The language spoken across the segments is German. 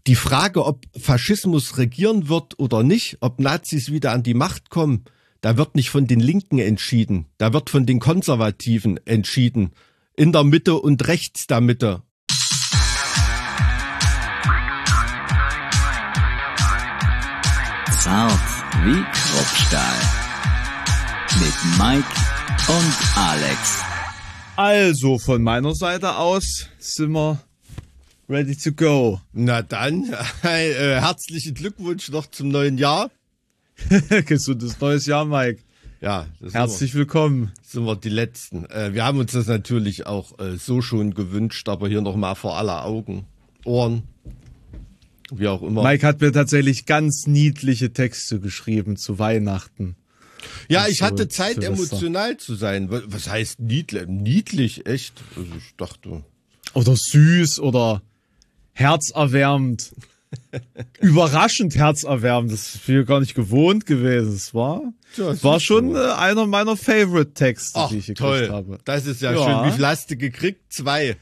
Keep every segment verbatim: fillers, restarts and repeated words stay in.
Die Frage, ob Faschismus regieren wird oder nicht, ob Nazis wieder an die Macht kommen, da wird nicht von den Linken entschieden. Da wird von den Konservativen entschieden. In der Mitte und rechts der Mitte. Zart wie Kruppstahl. Mit Mike und Alex. Also, von meiner Seite aus sind wir ready to go. Na dann, äh, herzlichen Glückwunsch noch zum neuen Jahr. Gesundes neues Jahr, Mike. Ja, das herzlich sind wir, willkommen. Sind wir die Letzten. Äh, wir haben uns das natürlich auch äh, so schon gewünscht, aber hier nochmal vor aller Augen, Ohren, wie auch immer. Mike hat mir tatsächlich ganz niedliche Texte geschrieben zu Weihnachten. Ja, ich hatte Zeit, emotional zu sein. Was heißt niedlich? Niedlich, echt? Also ich dachte. Oder süß oder herzerwärmend. Überraschend herzerwärmend. Das ist mir gar nicht gewohnt gewesen. Es war, ja, war schon äh, einer meiner Favorite-Texte, Ach, die ich gekriegt toll. habe. Das ist ja, ja schön. Wie viel hast du gekriegt? Zwei.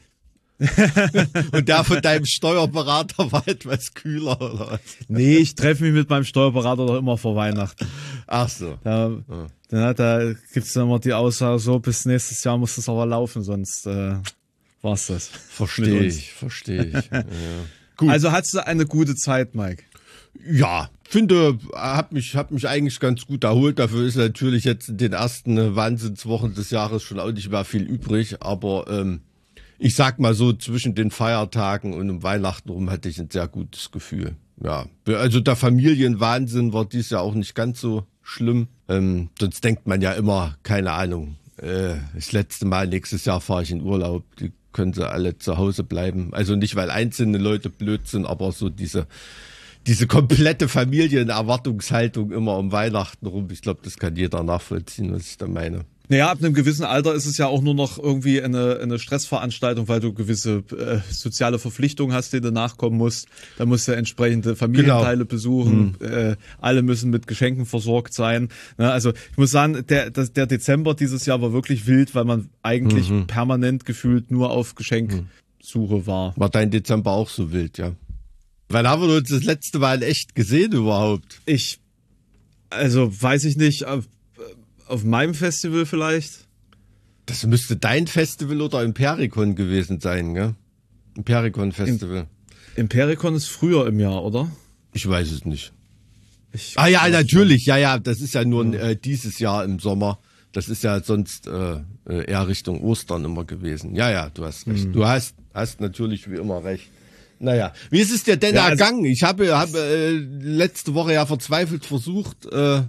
Und der von deinem Steuerberater war etwas kühler, oder was? Nee, ich treffe mich mit meinem Steuerberater doch immer vor Weihnachten. Ach so. Da, ja. da, da gibt's dann immer die Aussage, so bis nächstes Jahr muss das aber laufen, sonst äh, war's das. Verstehe ich, verstehe ich. Ja. Gut. Also hattest du eine gute Zeit, Mike? Ja, finde, hab mich, hab mich eigentlich ganz gut erholt. Dafür ist natürlich jetzt in den ersten Wahnsinnswochen des Jahres schon auch nicht mehr viel übrig, aber ähm, ich sag mal so, zwischen den Feiertagen und um Weihnachten rum hatte ich ein sehr gutes Gefühl. Ja, also der Familienwahnsinn war dies Jahr auch nicht ganz so schlimm. Ähm, sonst denkt man ja immer, keine Ahnung, äh, das letzte Mal nächstes Jahr fahre ich in Urlaub. Die können sie alle zu Hause bleiben. Also nicht, weil einzelne Leute blöd sind, aber so diese, diese komplette Familienerwartungshaltung immer um Weihnachten rum. Ich glaube, das kann jeder nachvollziehen, was ich da meine. Naja, ab einem gewissen Alter ist es ja auch nur noch irgendwie eine, eine Stressveranstaltung, weil du gewisse äh, soziale Verpflichtungen hast, denen du nachkommen musst. Da musst du entsprechende Familienteile genau. besuchen. Mhm. Äh, alle müssen mit Geschenken versorgt sein. Ja, also ich muss sagen, der, der Dezember dieses Jahr war wirklich wild, weil man eigentlich mhm. permanent gefühlt nur auf Geschenksuche war. War dein Dezember auch so wild, ja? Wann haben wir uns das letzte Mal echt gesehen überhaupt? Ich, also weiß ich nicht, auf meinem Festival vielleicht? Das müsste dein Festival oder Impericon gewesen sein, gell? Impericon Festival. Impericon ist früher im Jahr, oder? Ich weiß es nicht. Ich ah ja, natürlich, ja, ja, das ist ja nur ja. Äh, dieses Jahr im Sommer. Das ist ja sonst äh, eher Richtung Ostern immer gewesen. Ja, ja, du hast recht. Mhm. Du hast, hast natürlich wie immer recht. Naja, wie ist es dir denn ja, ergangen? Also, ich habe, habe äh, letzte Woche ja verzweifelt versucht, äh,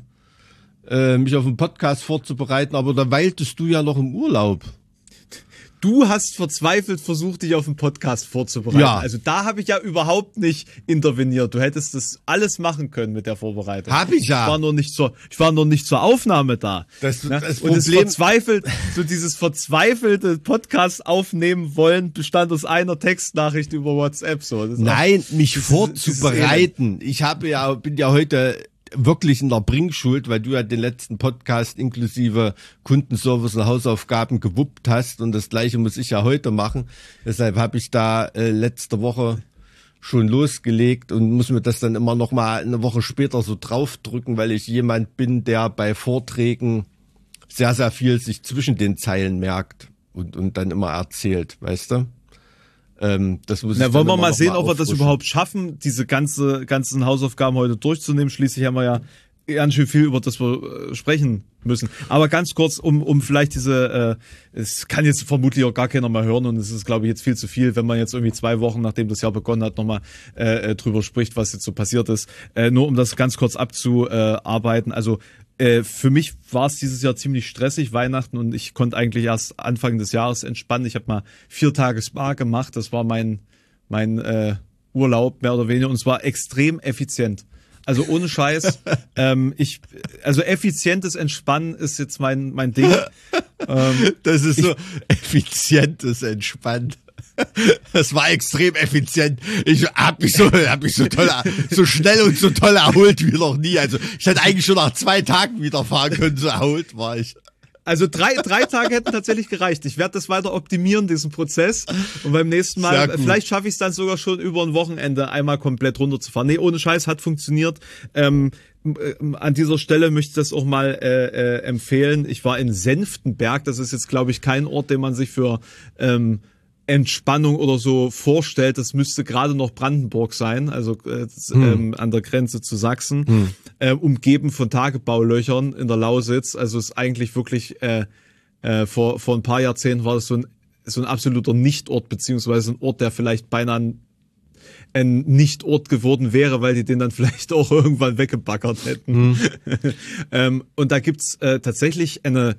mich auf einen Podcast vorzubereiten, aber da weiltest du ja noch im Urlaub. Du hast verzweifelt versucht, dich auf einen Podcast vorzubereiten. Ja. Also da habe ich ja überhaupt nicht interveniert. Du hättest das alles machen können mit der Vorbereitung. Hab ich ja. Ich war nur nicht zur, ich war nur nicht zur Aufnahme da. Das, ne? das Und es verzweifelt, so dieses verzweifelte Podcast aufnehmen wollen, bestand aus einer Textnachricht über WhatsApp. So. Das Nein, auch, mich vorzubereiten. Ich habe ja, bin ja heute wirklich in der Bringschuld, weil du ja den letzten Podcast inklusive Kundenservice und Hausaufgaben gewuppt hast und das gleiche muss ich ja heute machen. Deshalb habe ich da äh, letzte Woche schon losgelegt und muss mir das dann immer noch mal eine Woche später so draufdrücken, weil ich jemand bin, der bei Vorträgen sehr, sehr viel sich zwischen den Zeilen merkt und, und dann immer erzählt, weißt du? Ähm, das muss Na, wollen wir mal sehen, ob wir das überhaupt schaffen, diese ganze ganzen Hausaufgaben heute durchzunehmen. Schließlich haben wir ja ganz schön viel, über das wir äh, sprechen müssen. Aber ganz kurz, um um vielleicht diese, äh, es kann jetzt vermutlich auch gar keiner mehr hören und es ist, glaube ich, jetzt viel zu viel, wenn man jetzt irgendwie zwei Wochen, nachdem das Jahr begonnen hat, nochmal äh, drüber spricht, was jetzt so passiert ist. Äh, nur um das ganz kurz abzuarbeiten. Also äh, für mich war es dieses Jahr ziemlich stressig, Weihnachten, und ich konnte eigentlich erst Anfang des Jahres entspannen. Ich habe mal vier Tage Spa gemacht. Das war mein mein äh, Urlaub, mehr oder weniger, und es war extrem effizient. Also ohne Scheiß, ähm, ich, also effizientes Entspannen ist jetzt mein mein Ding. ähm, das ist so ich, effizientes Entspannen. Das war extrem effizient. Ich hab mich so, hab mich so toll, so schnell und so toll erholt wie noch nie. Also ich hätte eigentlich schon nach zwei Tagen wieder fahren können, so erholt war ich. Also drei, drei Tage hätten tatsächlich gereicht. Ich werde das weiter optimieren, diesen Prozess. Und beim nächsten Mal, vielleicht schaffe ich es dann sogar schon über ein Wochenende einmal komplett runterzufahren. Nee, ohne Scheiß, hat funktioniert. Ähm, an dieser Stelle möchte ich das auch mal äh, äh, empfehlen. Ich war in Senftenberg. Das ist jetzt, glaube ich, kein Ort, den man sich für ähm, Entspannung oder so vorstellt. Das müsste gerade noch Brandenburg sein, also äh, hm. ähm, an der Grenze zu Sachsen, hm. äh, umgeben von Tagebaulöchern in der Lausitz. Also ist eigentlich wirklich äh, äh, vor vor ein paar Jahrzehnten war das so ein so ein absoluter Nichtort, beziehungsweise ein Ort, der vielleicht beinahe ein, ein Nichtort geworden wäre, weil die den dann vielleicht auch irgendwann weggebaggert hätten. Hm. ähm, und da gibt's äh, tatsächlich eine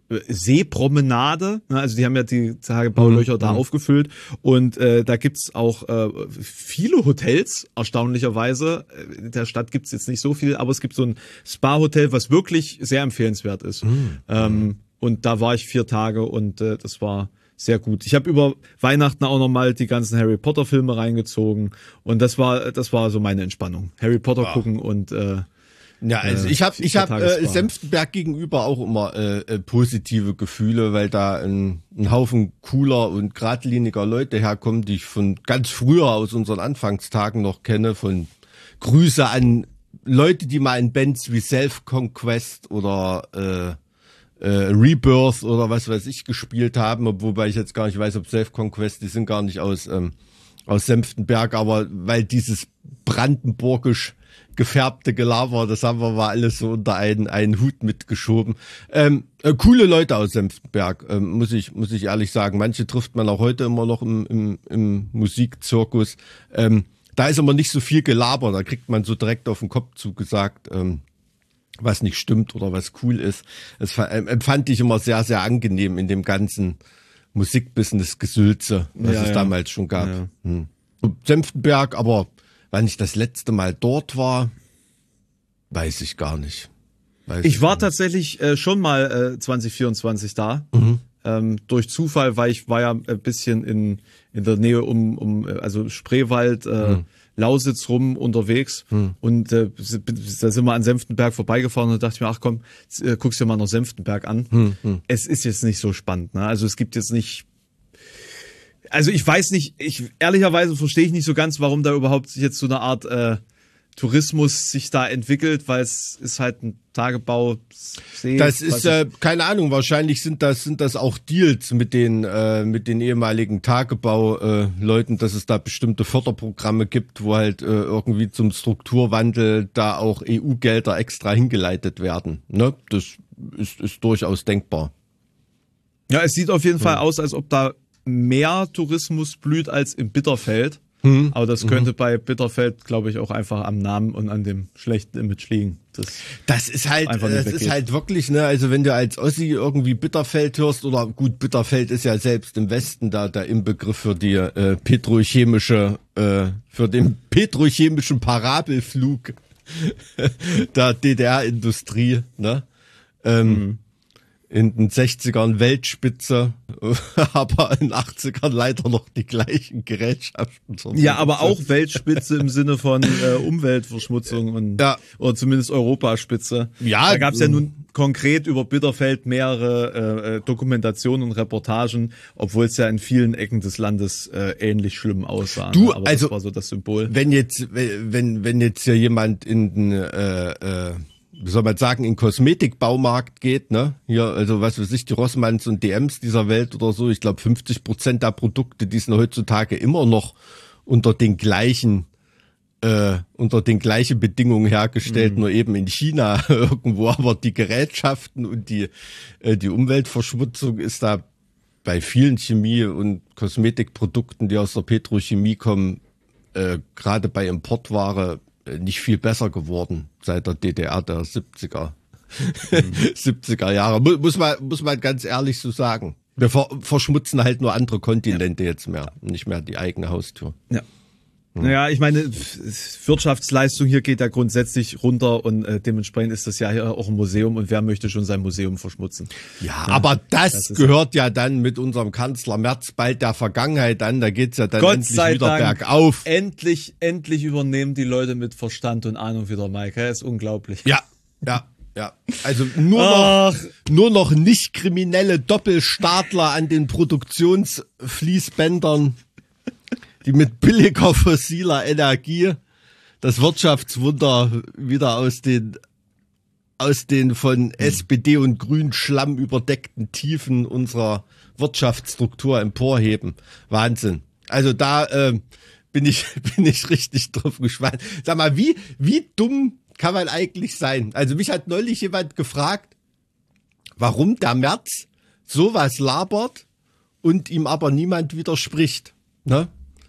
Seepromenade, also die haben ja die Tagebaulöcher mhm. da aufgefüllt und äh, da gibt's auch äh, viele Hotels, erstaunlicherweise. In der Stadt gibt's jetzt nicht so viel, aber es gibt so ein Spa-Hotel, was wirklich sehr empfehlenswert ist. Mhm. Ähm, und da war ich vier Tage und äh, das war sehr gut. Ich habe über Weihnachten auch noch mal die ganzen Harry Potter Filme reingezogen und das war das war so meine Entspannung. Harry Potter wow. gucken und äh, Ja, also ich habe ich habe äh, Senftenberg gegenüber auch immer äh, äh, positive Gefühle, weil da ein, ein Haufen cooler und geradliniger Leute herkommen, die ich von ganz früher aus unseren Anfangstagen noch kenne, von Grüße an Leute, die mal in Bands wie Self-Conquest oder äh, äh, Rebirth oder was weiß ich gespielt haben, wobei ich jetzt gar nicht weiß, ob Self-Conquest, die sind gar nicht aus ähm, aus Senftenberg, aber weil dieses brandenburgisch gefärbte Gelaber, das haben wir mal alles so unter einen, einen Hut mitgeschoben. Ähm, äh, coole Leute aus Senftenberg, ähm, muss ich, muss ich ehrlich sagen. Manche trifft man auch heute immer noch im, im, im Musikzirkus. Ähm, da ist immer nicht so viel Gelaber, da kriegt man so direkt auf den Kopf zugesagt, ähm, was nicht stimmt oder was cool ist. Das empfand ich immer sehr, sehr angenehm in dem ganzen Musikbusiness-Gesülze, was ja, es ja. damals schon gab. Ja. Hm. Senftenberg, aber wann ich das letzte Mal dort war, weiß ich gar nicht. Weiß ich war nicht. tatsächlich äh, schon mal äh, zwanzig vierundzwanzig da. Mhm. Ähm, durch Zufall, weil ich war ja ein bisschen in in der Nähe um um also Spreewald, äh, mhm. Lausitz rum unterwegs mhm. und äh, da sind wir an Senftenberg vorbeigefahren und da dachte ich mir, ach komm, äh, guckst dir mal noch Senftenberg an. Mhm. Es ist jetzt nicht so spannend, ne? Also es gibt jetzt nicht Also ich weiß nicht, ich ehrlicherweise verstehe ich nicht so ganz, warum da überhaupt jetzt so eine Art äh, Tourismus sich da entwickelt, weil es ist halt ein Tagebausee. Das ist äh, keine Ahnung. Wahrscheinlich sind das sind das auch Deals mit den äh, mit den ehemaligen Tagebauleuten, äh, dass es da bestimmte Förderprogramme gibt, wo halt äh, irgendwie zum Strukturwandel da auch E U-Gelder extra hingeleitet werden. Ne, das ist ist durchaus denkbar. Ja, es sieht auf jeden ja. Fall aus, als ob da mehr Tourismus blüht als im Bitterfeld. Hm. Aber das könnte mhm. bei Bitterfeld, glaube ich, auch einfach am Namen und an dem schlechten Image liegen. Das, das ist halt, das ist halt wirklich, ne, also wenn du als Ossi irgendwie Bitterfeld hörst, oder gut, Bitterfeld ist ja selbst im Westen da der Inbegriff für die äh, petrochemische, äh, für den petrochemischen Parabelflug der D D R-Industrie, ne? Ähm, mhm. In den sechzigern Weltspitze, aber in den achtzigern leider noch die gleichen Gerätschaften. Ja, aber auch Weltspitze im Sinne von äh, Umweltverschmutzung und ja. oder zumindest Europaspitze. Ja, da gab es ja nun konkret über Bitterfeld mehrere äh, Dokumentationen und Reportagen, obwohl es ja in vielen Ecken des Landes äh, ähnlich schlimm aussah. Du, aber also das war so das Symbol. Wenn jetzt, wenn wenn jetzt hier jemand in den äh, äh, wie soll man sagen, in den Kosmetikbaumarkt geht, ne? Hier, also was weiß ich, die Rossmanns und D Ms dieser Welt oder so. Ich glaube, fünfzig Prozent der Produkte, die sind heutzutage immer noch unter den gleichen, äh, unter den gleichen Bedingungen hergestellt, mhm. nur eben in China irgendwo. Aber die Gerätschaften und die, äh, die Umweltverschmutzung ist da bei vielen Chemie- und Kosmetikprodukten, die aus der Petrochemie kommen, äh, gerade bei Importware, nicht viel besser geworden seit der D D R der siebziger, mhm. siebziger Jahre. Muss man, muss man ganz ehrlich so sagen. Wir ver verschmutzen halt nur andere Kontinente ja. jetzt mehr, nicht mehr die eigene Haustür. Ja. Naja, ich meine, Wirtschaftsleistung hier geht ja grundsätzlich runter und äh, dementsprechend ist das ja hier auch ein Museum und wer möchte schon sein Museum verschmutzen? Ja, ja aber das, das gehört ja dann mit unserem Kanzler Merz bald der Vergangenheit an, da geht's ja dann Gott endlich sei wieder Dank, bergauf. Endlich, endlich übernehmen die Leute mit Verstand und Ahnung wieder, Mike, das ist unglaublich. Ja, ja. Ja, also nur noch, nur noch nicht kriminelle Doppelstadler an den Produktionsfließbändern, die mit billiger fossiler Energie das Wirtschaftswunder wieder aus den aus den von S P D und Grün Schlamm überdeckten Tiefen unserer Wirtschaftsstruktur emporheben. Wahnsinn. Also da äh, bin ich bin ich richtig drauf gespannt. Sag mal, wie wie dumm kann man eigentlich sein? Also mich hat neulich jemand gefragt, warum der Merz sowas labert und ihm aber niemand widerspricht. Ne?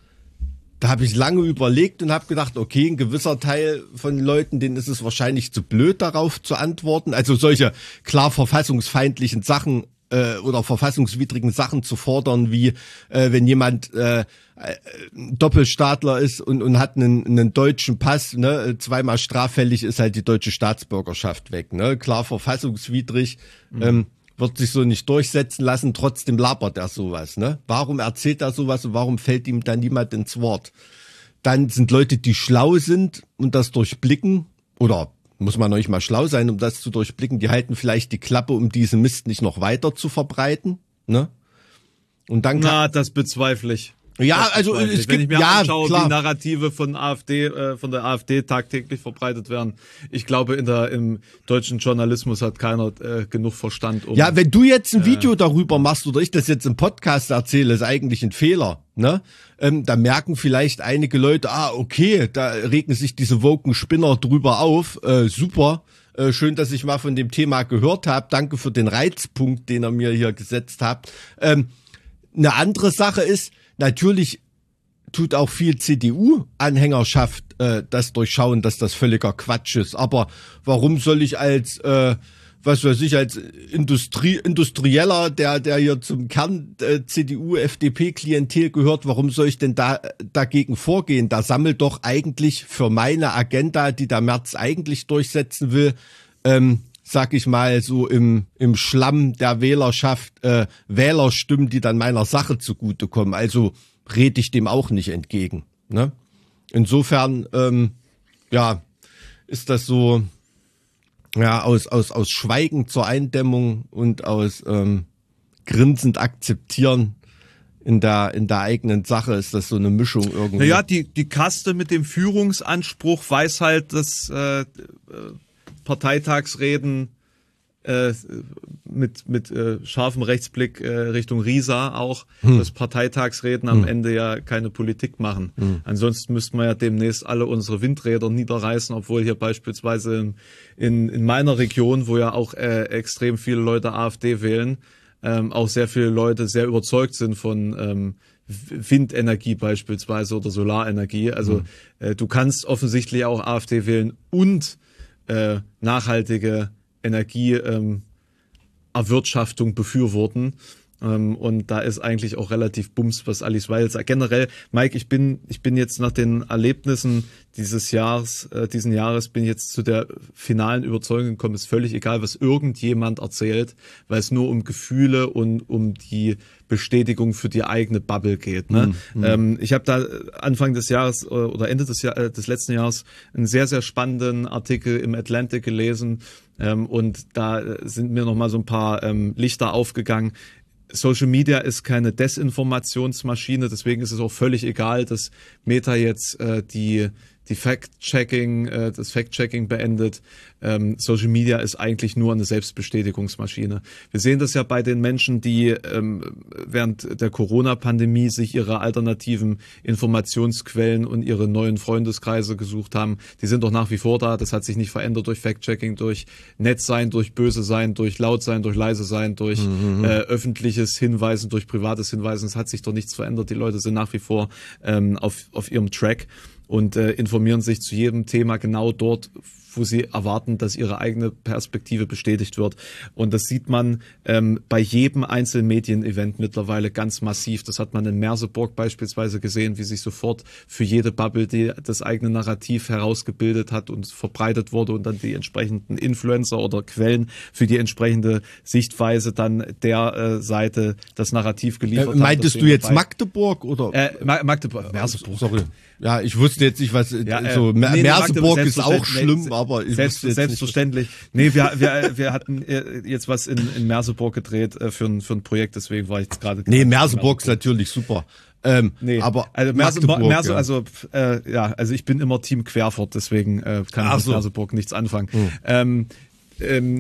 Da habe ich lange überlegt und habe gedacht, okay, ein gewisser Teil von Leuten, denen ist es wahrscheinlich zu blöd, darauf zu antworten. Also solche klar verfassungsfeindlichen Sachen äh, oder verfassungswidrigen Sachen zu fordern, wie äh, wenn jemand äh, Doppelstaatler ist und, und hat einen, einen deutschen Pass, ne, zweimal straffällig ist halt die deutsche Staatsbürgerschaft weg, ne, klar verfassungswidrig, mhm. ähm, wird sich so nicht durchsetzen lassen, trotzdem labert er sowas, ne, warum erzählt er sowas und warum fällt ihm dann niemand ins Wort? Dann sind Leute, die schlau sind und das durchblicken, oder muss man noch nicht mal schlau sein, um das zu durchblicken, die halten vielleicht die Klappe, um diesen Mist nicht noch weiter zu verbreiten, ne, und dann kann, na, das bezweifle ich. Ja, also es Wenn gibt, ich mir ja, anschaue, klar. wie Narrative von AfD, äh, von der AfD tagtäglich verbreitet werden, ich glaube, in der im deutschen Journalismus hat keiner äh, genug Verstand. Um, ja, wenn du jetzt ein Video äh, darüber machst oder ich das jetzt im Podcast erzähle, ist eigentlich ein Fehler, ne? Ähm, da merken vielleicht einige Leute, ah, okay, da regen sich diese woken Spinner drüber auf, äh, super. Äh, schön, dass ich mal von dem Thema gehört habe. Danke für den Reizpunkt, den ihr mir hier gesetzt habt. Ähm, eine andere Sache ist, natürlich tut auch viel C D U-Anhängerschaft äh, das durchschauen, dass das völliger Quatsch ist. Aber warum soll ich als, äh, was weiß ich, als Industrie, Industrieller, der der hier zum Kern äh, C D U-F D P-Klientel gehört, warum soll ich denn da dagegen vorgehen? Da sammelt doch eigentlich für meine Agenda, die der Merz eigentlich durchsetzen will, ähm, sag ich mal, so im im Schlamm der Wählerschaft äh, Wählerstimmen, die dann meiner Sache zugutekommen. Also rede ich dem auch nicht entgegen. Ne? Insofern, ähm, ja, ist das so, ja, aus aus aus Schweigen zur Eindämmung und aus ähm, grinsend akzeptieren in der in der eigenen Sache ist das so eine Mischung irgendwie. Naja, die die Kaste mit dem Führungsanspruch weiß halt, dass äh, Parteitagsreden äh, mit mit äh, scharfem Rechtsblick äh, Richtung Riesa auch, hm. dass Parteitagsreden am hm. Ende ja keine Politik machen. Hm. Ansonsten müssten wir ja demnächst alle unsere Windräder niederreißen, obwohl hier beispielsweise in, in, in meiner Region, wo ja auch äh, extrem viele Leute AfD wählen, ähm, auch sehr viele Leute sehr überzeugt sind von ähm, Windenergie beispielsweise oder Solarenergie. Also hm. äh, du kannst offensichtlich auch AfD wählen und Äh, nachhaltige Energieerwirtschaftung ähm, befürworten. Ähm, und da ist eigentlich auch relativ bums, was Alice Weidel sagt. Generell, Mike, ich bin, ich bin jetzt nach den Erlebnissen dieses Jahres, äh, diesen Jahres, bin jetzt zu der finalen Überzeugung gekommen, ist völlig egal, was irgendjemand erzählt, weil es nur um Gefühle und um die Bestätigung für die eigene Bubble geht. Ne? Mhm. Ähm, ich habe da Anfang des Jahres oder Ende des, Jahr, des letzten Jahres einen sehr, sehr spannenden Artikel im Atlantic gelesen, ähm, und da sind mir nochmal so ein paar ähm, Lichter aufgegangen. Social Media ist keine Desinformationsmaschine, deswegen ist es auch völlig egal, dass Meta jetzt äh, die die Fact-Checking, äh, das Fact-Checking beendet. Ähm, Social Media ist eigentlich nur eine Selbstbestätigungsmaschine. Wir sehen das ja bei den Menschen, die ähm, während der Corona-Pandemie sich ihre alternativen Informationsquellen und ihre neuen Freundeskreise gesucht haben. Die sind doch nach wie vor da. Das hat sich nicht verändert durch Fact-Checking, durch nett sein, durch böse sein, durch laut sein, durch leise sein, durch mhm. äh, öffentliches Hinweisen, durch privates Hinweisen. Es hat sich doch nichts verändert. Die Leute sind nach wie vor ähm, auf, auf ihrem Track und äh, informieren sich zu jedem Thema genau dort, wo sie erwarten, dass ihre eigene Perspektive bestätigt wird. Und das sieht man ähm, bei jedem Einzelmedien-Event mittlerweile ganz massiv. Das hat man in Merseburg beispielsweise gesehen, wie sich sofort für jede Bubble die, das eigene Narrativ herausgebildet hat und verbreitet wurde und dann die entsprechenden Influencer oder Quellen für die entsprechende Sichtweise dann der äh, Seite das Narrativ geliefert äh, meintest haben. Meintest du jetzt dabei. Magdeburg oder? Äh, Magdeburg, Merseburg. Sorry. Ja, ich wusste jetzt nicht, was Ja, äh, so nee, nee, Merseburg Magdeburg, ist auch schlimm, nee, aber ich selbst, wusste jetzt selbstverständlich. Nee, wir, wir, wir hatten äh, jetzt was in, in Merseburg gedreht äh, für ein, für ein Projekt, deswegen war ich jetzt gerade. nicht. Nee, Merseburg ist natürlich super. Ähm, Nee, aber also Merse, Magdeburg, Merse, ja. also äh, ja, also ich bin immer Team Querfurt, deswegen äh, kann ich Ach mit so. Merseburg nichts anfangen. Hm. Ähm, ähm,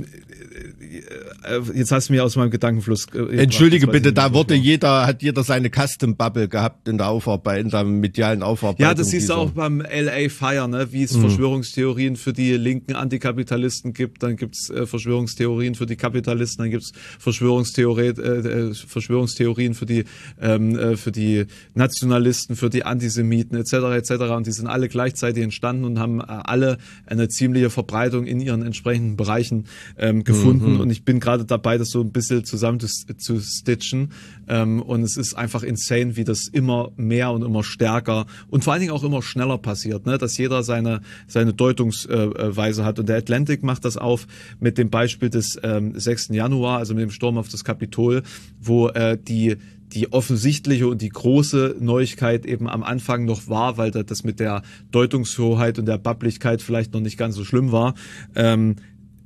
äh, jetzt hast du mich aus meinem Gedankenfluss äh, Entschuldige gebracht, jetzt weiß bitte, ich nicht, da wo wurde ich war. jeder, hat jeder seine Custom Bubble gehabt in der Aufarbeitung, in der medialen Aufarbeitung. Ja, das siehst du dieser- auch beim L A Fire, ne? Wie es Mhm. Verschwörungstheorien für die linken Antikapitalisten gibt, dann gibt's äh, Verschwörungstheorien für die Kapitalisten, dann gibt's Verschwörungstheorie, äh, äh, Verschwörungstheorien für die ähm, äh, für die Nationalisten, für die Antisemiten et cetera et cetera. Und die sind alle gleichzeitig entstanden und haben äh, alle eine ziemliche Verbreitung in ihren entsprechenden Bereichen ähm, gefunden. Mhm. Und ich bin gerade dabei, das so ein bisschen zusammen zu, zu stitchen. Ähm, und es ist einfach insane, wie das immer mehr und immer stärker und vor allen Dingen auch immer schneller passiert, ne? Dass jeder seine seine Deutungsweise hat. Und der Atlantic macht das auf mit dem Beispiel des ähm, sechsten Januar, also mit dem Sturm auf das Kapitol, wo äh, die die offensichtliche und die große Neuigkeit eben am Anfang noch war, weil das mit der Deutungshoheit und der Babblichkeit vielleicht noch nicht ganz so schlimm war, ähm,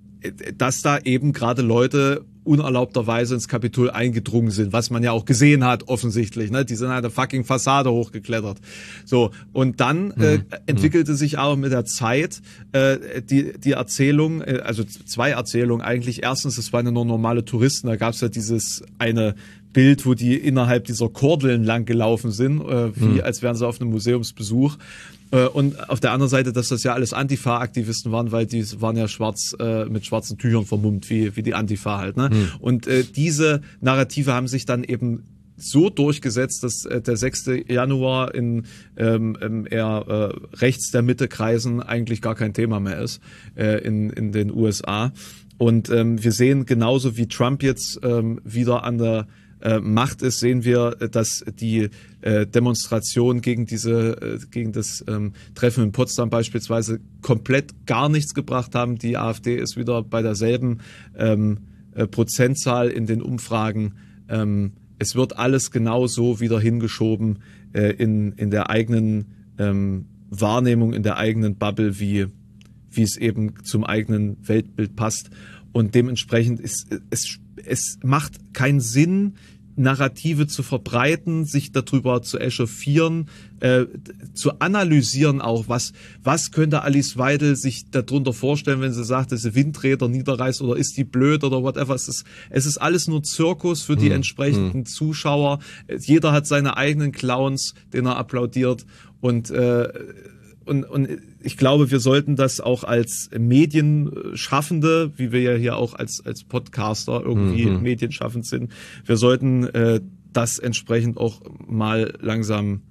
dass da eben gerade Leute unerlaubterweise ins Kapitol eingedrungen sind, was man ja auch gesehen hat, offensichtlich, ne? Die sind halt eine fucking Fassade hochgeklettert. So, und dann äh, Mhm. entwickelte sich aber mit der Zeit äh, die die Erzählung, äh, also zwei Erzählungen eigentlich. Erstens, es waren ja nur normale Touristen, da gab es ja dieses eine Bild, wo die innerhalb dieser Kordeln lang gelaufen sind, äh, wie Mhm. als wären sie auf einem Museumsbesuch. Äh, Und auf der anderen Seite, dass das ja alles Antifa-Aktivisten waren, weil die waren ja schwarz äh, mit schwarzen Tüchern vermummt, wie wie die Antifa halt. Ne? Hm. Und äh, diese Narrative haben sich dann eben so durchgesetzt, dass äh, der sechste Januar in ähm, ähm, eher äh, rechts der Mitte Kreisen eigentlich gar kein Thema mehr ist äh, in in den U S A. Und ähm, wir sehen genauso wie Trump jetzt ähm, wieder an der äh, Macht ist, sehen wir, äh, dass die äh, Demonstration gegen diese, äh, gegen das ähm, Treffen in Potsdam beispielsweise komplett gar nichts gebracht haben. Die AfD ist wieder bei derselben ähm, äh, Prozentzahl in den Umfragen. Ähm, es wird alles genau so wieder hingeschoben äh, in in der eigenen ähm, Wahrnehmung, in der eigenen Bubble, wie wie es eben zum eigenen Weltbild passt. Und dementsprechend ist es, es macht keinen Sinn, Narrative zu verbreiten, sich darüber zu echauffieren, äh, zu analysieren auch, was was könnte Alice Weidel sich darunter vorstellen, wenn sie sagt, dass sie Windräder niederreißt oder ist die blöd oder whatever. Es ist, es ist alles nur Zirkus für die Hm, entsprechenden Zuschauer. Jeder hat seine eigenen Clowns, denen er applaudiert und äh, Und, und ich glaube, wir sollten das auch als Medienschaffende, wie wir ja hier auch als als Podcaster irgendwie Mhm. medienschaffend sind, wir sollten äh, das entsprechend auch mal langsam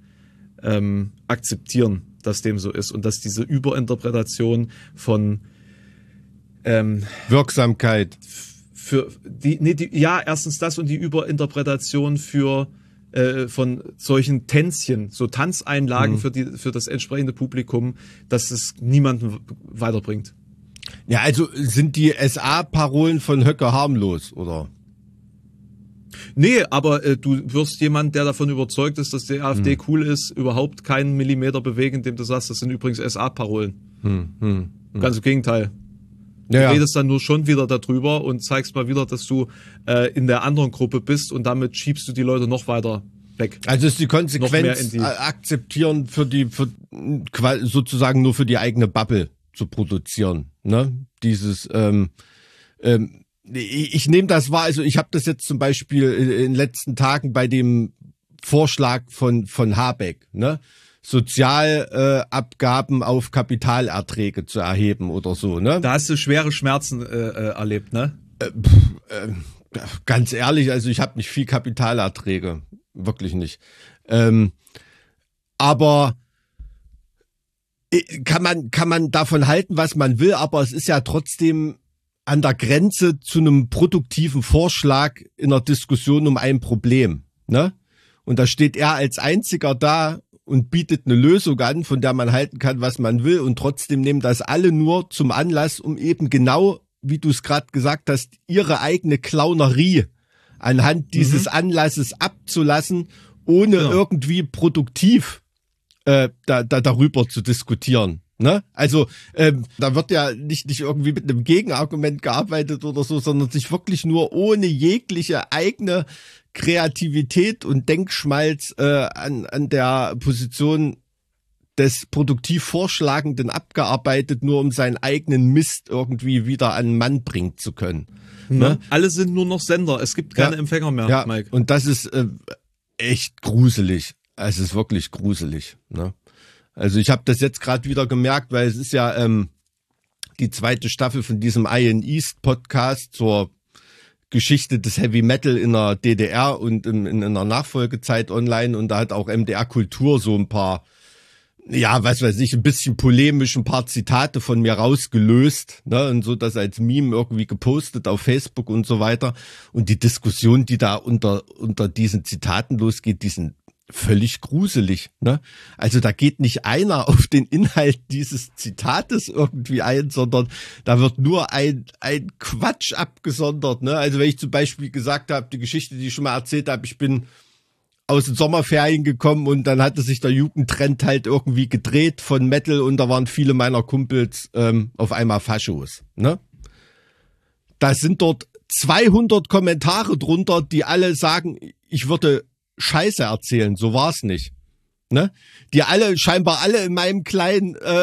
ähm, akzeptieren, dass dem so ist und dass diese Überinterpretation von ähm, Wirksamkeit. für die, nee, die ja erstens das und die Überinterpretation für äh, von solchen Tänzchen, so Tanzeinlagen Mhm. für die für das entsprechende Publikum, dass es niemanden weiterbringt. Ja, also sind die S A-Parolen von Höcke harmlos, oder? Nee, aber äh, du wirst jemand, der davon überzeugt ist, dass die AfD Mhm. cool ist, überhaupt keinen Millimeter bewegen, indem du sagst, das sind übrigens S A-Parolen. Hm, hm, hm. Ganz im Gegenteil. Du Ja, ja. redest dann nur schon wieder darüber und zeigst mal wieder, dass du äh, in der anderen Gruppe bist und damit schiebst du die Leute noch weiter weg. Also ist die Noch mehr Konsequenz in die- äh, akzeptieren für die für qual- sozusagen nur für die eigene Bubble zu produzieren, ne? Dieses ähm, ähm, ich, ich nehme das wahr, also ich habe das jetzt zum Beispiel in, in den letzten Tagen bei dem Vorschlag von von Habeck, ne? Sozialabgaben äh, Abgaben auf Kapitalerträge zu erheben oder so, ne? Da hast du schwere Schmerzen äh, äh, erlebt, ne? Äh, ganz ehrlich, also ich habe nicht viel Kapitalerträge, wirklich nicht. Ähm, aber äh, kann man kann man davon halten, was man will, aber es ist ja trotzdem an der Grenze zu einem produktiven Vorschlag in einer Diskussion um ein Problem, ne? Und da steht er als einziger da und bietet eine Lösung an, von der man halten kann, was man will, und trotzdem nehmen das alle nur zum Anlass, um eben genau, wie du es gerade gesagt hast, ihre eigene Clownerie anhand dieses Anlasses abzulassen, ohne Genau. irgendwie produktiv äh, da, da darüber zu diskutieren. Ne? Also ähm, da wird ja nicht, nicht irgendwie mit einem Gegenargument gearbeitet oder so, sondern sich wirklich nur ohne jegliche eigene Kreativität und Denkschmalz äh, an, an der Position des produktiv Vorschlagenden abgearbeitet, nur um seinen eigenen Mist irgendwie wieder an den Mann bringen zu können. Ja. Ne? Alle sind nur noch Sender, es gibt keine ja. Empfänger mehr, ja. Mike. Und das ist äh, echt gruselig. Es ist wirklich gruselig. Ne? Also ich habe das jetzt gerade wieder gemerkt, weil es ist ja ähm, die zweite Staffel von diesem Iron East Podcast zur Geschichte des Heavy Metal in der D D R und in, in einer Nachfolgezeit online, und da hat auch M D R Kultur so ein paar, ja, was weiß ich, ein bisschen polemisch ein paar Zitate von mir rausgelöst, ne, und so das als Meme irgendwie gepostet auf Facebook und so weiter. Und die Diskussion, die da unter unter diesen Zitaten losgeht, die sind völlig gruselig, ne? Also da geht nicht einer auf den Inhalt dieses Zitates irgendwie ein, sondern da wird nur ein ein Quatsch abgesondert, ne? Also wenn ich zum Beispiel gesagt habe, die Geschichte, die ich schon mal erzählt habe, ich bin aus den Sommerferien gekommen und dann hatte sich der Jugendtrend halt irgendwie gedreht von Metal und da waren viele meiner Kumpels ähm, auf einmal Faschos, ne? Da sind dort zweihundert Kommentare drunter, die alle sagen, ich würde Scheiße erzählen, so war's nicht. Ne? Die alle, scheinbar alle in meinem kleinen äh,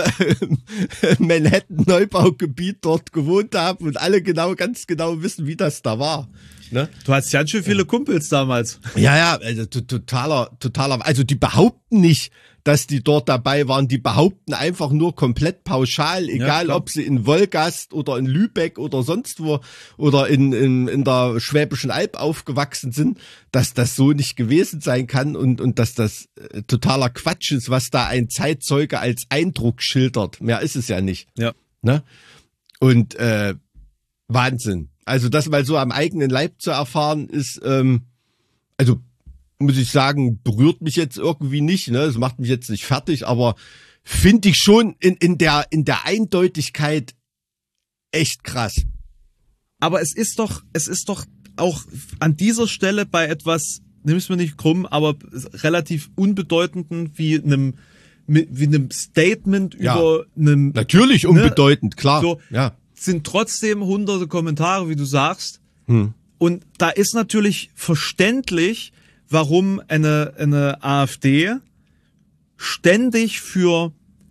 Manhattan-Neubaugebiet dort gewohnt haben und alle genau, ganz genau wissen, wie das da war. Ne? Du hast ganz schön viele Kumpels damals. Ja, ja, also totaler, totaler, also die behaupten nicht, dass die dort dabei waren, die behaupten einfach nur komplett pauschal, egal ja, ob sie in Wolgast oder in Lübeck oder sonst wo oder in, in, in der Schwäbischen Alb aufgewachsen sind, dass das so nicht gewesen sein kann und, und dass das äh, totaler Quatsch ist, was da ein Zeitzeuge als Eindruck schildert. Mehr ist es ja nicht. Ja. Ne? Und äh, Wahnsinn. Also das mal so am eigenen Leib zu erfahren ist, ähm, also muss ich sagen, berührt mich jetzt irgendwie nicht, ne? Das macht mich jetzt nicht fertig, aber finde ich schon in, in der, in der Eindeutigkeit echt krass. Aber es ist doch, es ist doch auch an dieser Stelle bei etwas, nimm's mir nicht krumm, aber relativ unbedeutenden wie einem, wie einem Statement ja, über einem. Natürlich unbedeutend, ne? Klar. So, ja. Sind trotzdem hunderte Kommentare, wie du sagst. Hm. Und da ist natürlich verständlich, warum eine, eine AfD ständig für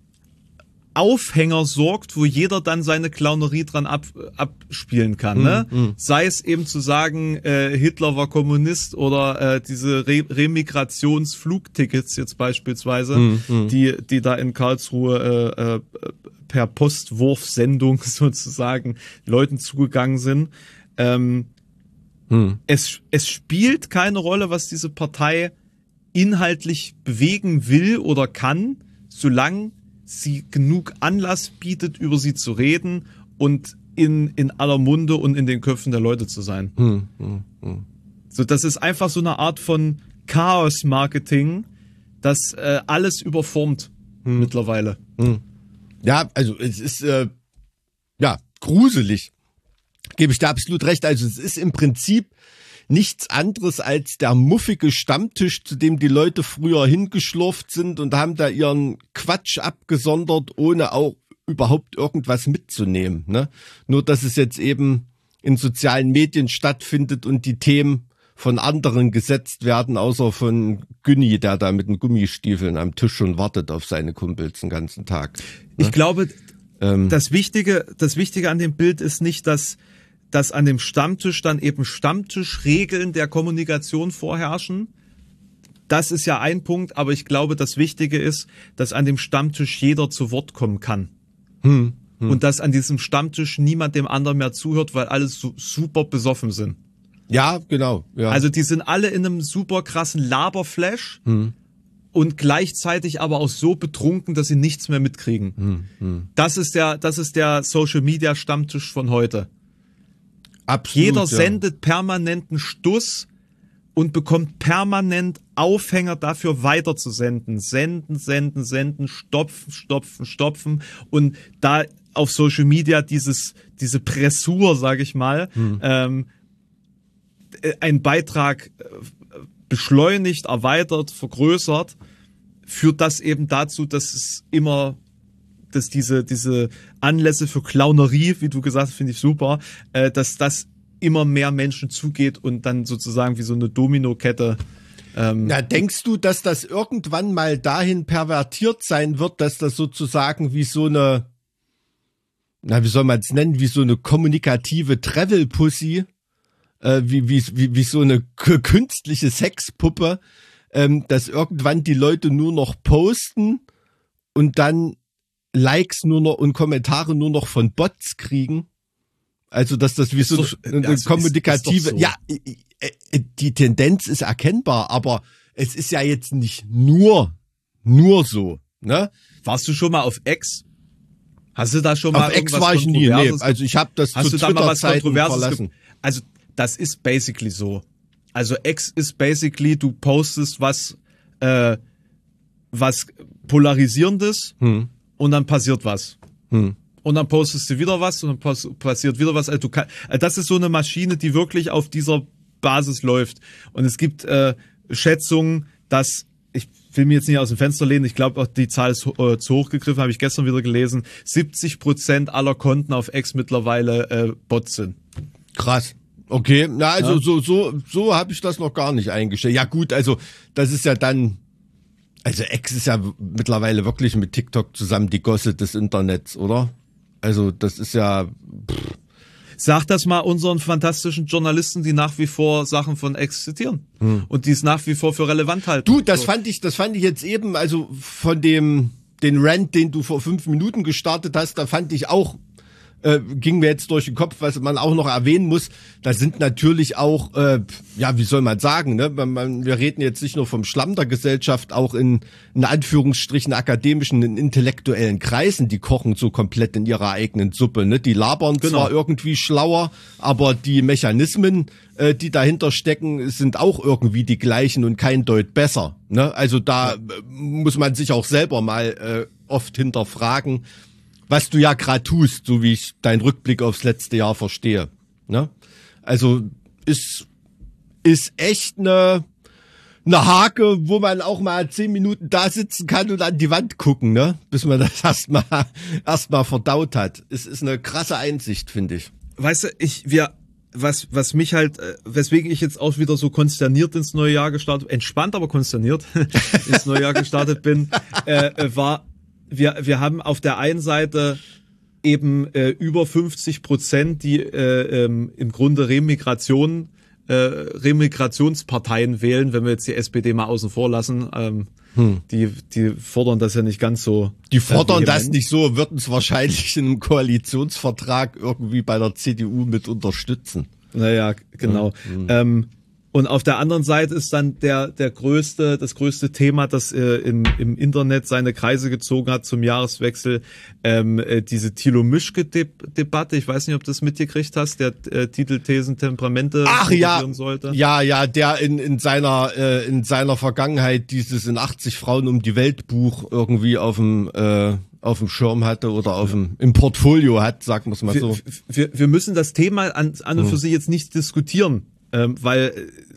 Aufhänger sorgt, wo jeder dann seine Clownerie dran ab, abspielen kann. Mm, ne? Mm. Sei es eben zu sagen, äh, Hitler war Kommunist oder äh, diese Re- Remigrationsflugtickets jetzt beispielsweise, mm, mm. die die da in Karlsruhe äh, äh, per Postwurfsendung sozusagen Leuten zugegangen sind. Ähm, Hm. Es, es spielt keine Rolle, was diese Partei inhaltlich bewegen will oder kann, solange sie genug Anlass bietet, über sie zu reden und in, in aller Munde und in den Köpfen der Leute zu sein. Hm, hm, hm. So, das ist einfach so eine Art von Chaos-Marketing, das äh, alles überformt hm. mittlerweile. Hm. Ja, also es ist äh, ja gruselig. Gebe ich da absolut recht. Also es ist im Prinzip nichts anderes als der muffige Stammtisch, zu dem die Leute früher hingeschlurft sind und haben da ihren Quatsch abgesondert, ohne auch überhaupt irgendwas mitzunehmen. Ne? Nur, dass es jetzt eben in sozialen Medien stattfindet und die Themen von anderen gesetzt werden, außer von Günni, der da mit den Gummistiefeln am Tisch schon wartet auf seine Kumpels den ganzen Tag. Ne? Ich glaube, ähm, das Wichtige, das Wichtige an dem Bild ist nicht, dass dass an dem Stammtisch dann eben Stammtischregeln der Kommunikation vorherrschen. Das ist ja ein Punkt, aber ich glaube, das Wichtige ist, dass an dem Stammtisch jeder zu Wort kommen kann. Hm, hm. Und dass an diesem Stammtisch niemand dem anderen mehr zuhört, weil alle so super besoffen sind. Ja, genau. Ja. Also die sind alle in einem super krassen Laberflash hm. und gleichzeitig aber auch so betrunken, dass sie nichts mehr mitkriegen. Hm, hm. Das ist der, das ist der Social Media Stammtisch von heute. Absolut, Jeder ja. sendet permanenten Stuss und bekommt permanent Aufhänger dafür weiterzusenden. Senden, senden, senden, stopfen, stopfen, stopfen. Und da auf Social Media dieses, diese Pressur, sage ich mal, hm. ähm, ein Beitrag beschleunigt, erweitert, vergrößert, führt das eben dazu, dass es immer, dass diese, diese Anlässe für Clownerie, wie du gesagt hast, finde ich super, äh, dass das immer mehr Menschen zugeht und dann sozusagen wie so eine Dominokette. Ähm, Na, denkst du, dass das irgendwann mal dahin pervertiert sein wird, dass das sozusagen wie so eine, na, wie soll man es nennen, wie so eine kommunikative Travel-Pussy, äh, wie, wie, wie, wie so eine k- künstliche Sexpuppe, ähm, dass irgendwann die Leute nur noch posten und dann Likes nur noch und Kommentare nur noch von Bots kriegen? Also, dass das wie so doch, eine, also kommunikative, ist, ist doch so. ja, die Tendenz ist erkennbar, aber es ist ja jetzt nicht nur, nur so, ne? Warst du schon mal auf X? Hast du da schon mal Auf X irgendwas war ich nie, nee. Kontroverses Also ich habe das Hast zu du da mal was Twitter-Zeiten Kontroverses verlassen. ge- Also das ist basically so. Also X ist basically, du postest was, äh, was Polarisierendes Hm. und dann passiert was. Hm. Und dann postest du wieder was und dann pass- passiert wieder was. Also du kann, also das ist so eine Maschine, die wirklich auf dieser Basis läuft. Und es gibt äh, Schätzungen, dass, ich will mir jetzt nicht aus dem Fenster lehnen, ich glaube auch die Zahl ist äh, zu hoch gegriffen, habe ich gestern wieder gelesen, siebzig Prozent aller Konten auf X mittlerweile äh, Bots sind. Krass. Okay, na also Ja. so so so habe ich das noch gar nicht eingestellt. Ja gut, also das ist ja dann, also X ist ja w- mittlerweile wirklich mit TikTok zusammen die Gosse des Internets, oder? Also das ist ja, pff, Sag das mal unseren fantastischen Journalisten, die nach wie vor Sachen von X zitieren und die es nach wie vor für relevant halten. du, das So. fand ich, das fand ich jetzt eben, also von dem den Rant, den du vor fünf Minuten gestartet hast, da fand ich auch, äh, ging mir jetzt durch den Kopf, was man auch noch erwähnen muss, da sind natürlich auch, äh, ja, wie soll man sagen, ne? Man, man, wir reden jetzt nicht nur vom Schlamm der Gesellschaft, auch in, in Anführungsstrichen akademischen, in intellektuellen Kreisen, die kochen so komplett in ihrer eigenen Suppe, ne? Die labern Genau. zwar irgendwie schlauer, aber die Mechanismen, äh, die dahinter stecken, sind auch irgendwie die gleichen und kein Deut besser, ne? Also da äh, muss man sich auch selber mal äh, oft hinterfragen, was du ja gerade tust, so wie ich deinen Rückblick aufs letzte Jahr verstehe. Ne? Also ist ist echt eine eine Hake, wo man auch mal zehn Minuten da sitzen kann und an die Wand gucken, ne? Bis man das erstmal erstmal verdaut hat. Es ist eine krasse Einsicht, finde ich. Weißt du, ich, wir, was, was mich halt, äh, weswegen ich jetzt auch wieder so konsterniert ins neue Jahr gestartet, entspannt, aber konsterniert ins neue Jahr gestartet bin, äh, äh, war, wir, wir haben auf der einen Seite eben äh, über fünfzig Prozent, die äh, ähm, im Grunde Remigration, äh, Remigrationsparteien wählen, wenn wir jetzt die S P D mal außen vor lassen. Ähm, hm. die, die fordern das ja nicht ganz so. Die fordern äh, das vehement. nicht so, würden es wahrscheinlich in einem Koalitionsvertrag irgendwie bei der C D U mit unterstützen. Naja, genau. Mhm. Ähm, und auf der anderen Seite ist dann der der größte das größte Thema, das äh, im, im Internet seine Kreise gezogen hat zum Jahreswechsel, ähm, äh, diese Thilo Mischke-Debatte. Ich weiß nicht, ob du das mitgekriegt hast, der äh, Titel Thesen Temperamente Ach ja, sollte. ja, ja, der in in seiner äh, in seiner Vergangenheit dieses in achtzig Frauen um die Welt Buch irgendwie auf dem äh, auf dem Schirm hatte oder auf dem im Portfolio hat, sagen wir es mal wir, so. Wir, wir müssen das Thema an, an und für sich jetzt nicht diskutieren, ähm, weil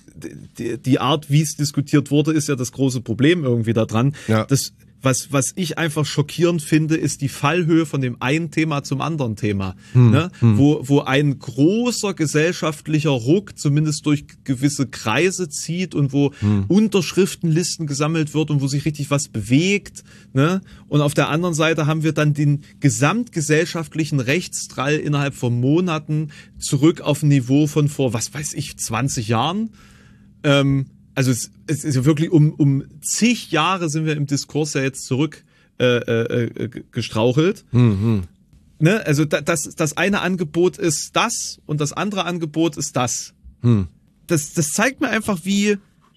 die, die Art, wie es diskutiert wurde, ist ja das große Problem irgendwie da dran. Ja. Das, was, was ich einfach schockierend finde, ist die Fallhöhe von dem einen Thema zum anderen Thema. Hm, ne? hm. Wo, wo ein großer gesellschaftlicher Ruck zumindest durch gewisse Kreise zieht und wo hm. Unterschriftenlisten gesammelt wird und wo sich richtig was bewegt. Ne? Und auf der anderen Seite haben wir dann den gesamtgesellschaftlichen Rechtsdrall innerhalb von Monaten zurück auf ein Niveau von vor, was weiß ich, zwanzig Jahren. Ähm, Also es, es ist ja wirklich um, um zig Jahre sind wir im Diskurs ja jetzt zurück äh, äh, gestrauchelt. Mhm. Ne? Also da, das, das eine Angebot ist das und das andere Angebot ist das. Mhm. Das, das zeigt mir einfach, wie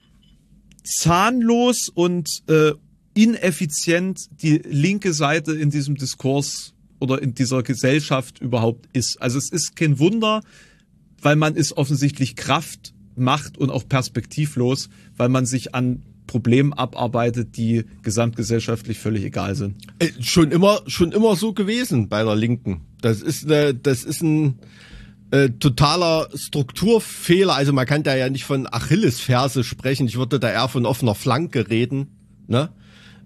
zahnlos und äh, ineffizient die linke Seite in diesem Diskurs oder in dieser Gesellschaft überhaupt ist. Also es ist kein Wunder, weil man ist offensichtlich Kraft, Macht und auch perspektivlos, weil man sich an Problemen abarbeitet, die gesamtgesellschaftlich völlig egal sind. Äh, schon immer, schon immer so gewesen bei der Linken. Das ist eine, das ist ein äh, totaler Strukturfehler. Also man kann da ja nicht von Achillesferse sprechen. Ich würde da eher von offener Flanke reden, ne?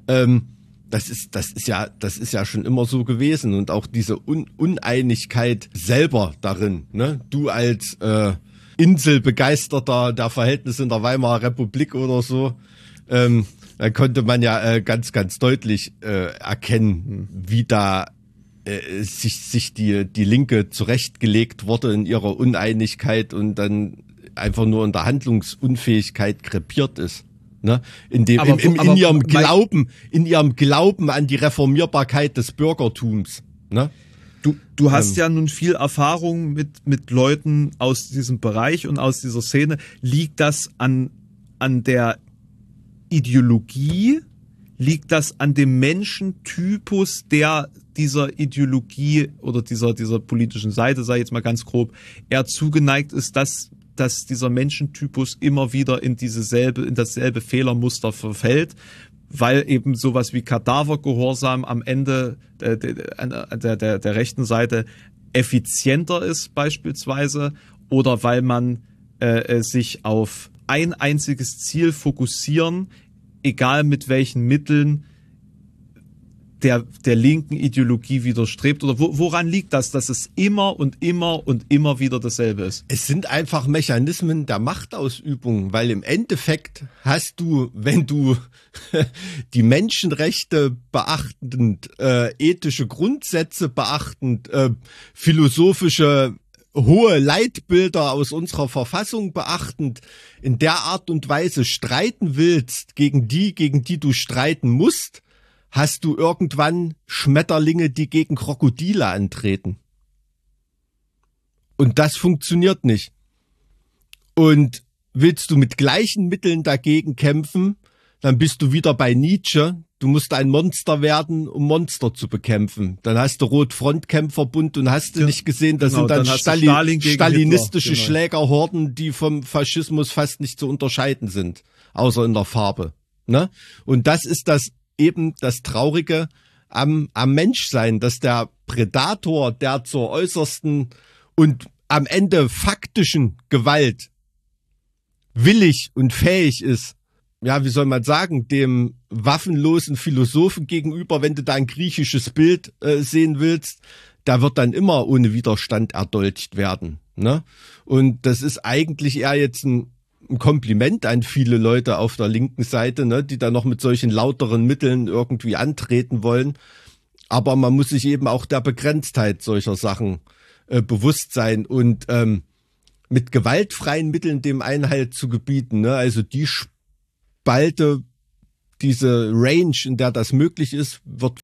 Ähm, das ist, das ist ja, das ist ja schon immer so gewesen und auch diese Un- Uneinigkeit selber darin, ne? Du als äh, Inselbegeisterter der Verhältnisse in der Weimarer Republik oder so, ähm, da konnte man ja äh, ganz, ganz deutlich äh, erkennen, wie da äh, sich, sich die, die Linke zurechtgelegt wurde in ihrer Uneinigkeit und dann einfach nur in der Handlungsunfähigkeit krepiert ist. Ne? In dem, aber, im, im, aber, in ihrem mein, Glauben, in ihrem Glauben an die Reformierbarkeit des Bürgertums. Ne? Du, du hast ähm, ja nun viel Erfahrung mit, mit Leuten aus diesem Bereich und aus dieser Szene. Liegt das an, an der Ideologie? Liegt das an dem Menschentypus, der dieser Ideologie oder dieser, dieser politischen Seite, sage ich jetzt mal ganz grob, eher zugeneigt ist, dass dass dieser Menschentypus immer wieder in diese selbe, in dasselbe Fehlermuster verfällt, weil eben sowas wie Kadavergehorsam am Ende der, der, der, der rechten Seite effizienter ist beispielsweise oder weil man äh, sich auf ein einziges Ziel fokussieren, egal mit welchen Mitteln, der, der linken Ideologie widerstrebt? Oder wo, woran liegt das, dass es immer und immer und immer wieder dasselbe ist? Es sind einfach Mechanismen der Machtausübung, weil im Endeffekt hast du, wenn du die Menschenrechte beachtend, äh, ethische Grundsätze beachtend, äh, philosophische hohe Leitbilder aus unserer Verfassung beachtend, in der Art und Weise streiten willst, gegen die, gegen die du streiten musst, hast du irgendwann Schmetterlinge, die gegen Krokodile antreten. Und das funktioniert nicht. Und willst du mit gleichen Mitteln dagegen kämpfen, dann bist du wieder bei Nietzsche. Du musst ein Monster werden, um Monster zu bekämpfen. Dann hast du Rot-Front-Kämpferbund und hast du ja, nicht gesehen, das genau, sind dann, dann Stali Stalin gegen stalinistische Hitler, genau. Schlägerhorden, die vom Faschismus fast nicht zu unterscheiden sind, außer in der Farbe. Ne? Und das ist das eben das Traurige am, am Menschsein, dass der Prädator, der zur äußersten und am Ende faktischen Gewalt willig und fähig ist, ja, wie soll man sagen, dem waffenlosen Philosophen gegenüber, wenn du da ein griechisches Bild äh, sehen willst, der wird dann immer ohne Widerstand erdolcht werden. Ne? Und das ist eigentlich eher jetzt ein ein Kompliment an viele Leute auf der linken Seite, ne, die da noch mit solchen lauteren Mitteln irgendwie antreten wollen. Aber man muss sich eben auch der Begrenztheit solcher Sachen äh, bewusst sein und ähm, mit gewaltfreien Mitteln dem Einhalt zu gebieten. Ne? Also die Spalte, diese Range, in der das möglich ist, wird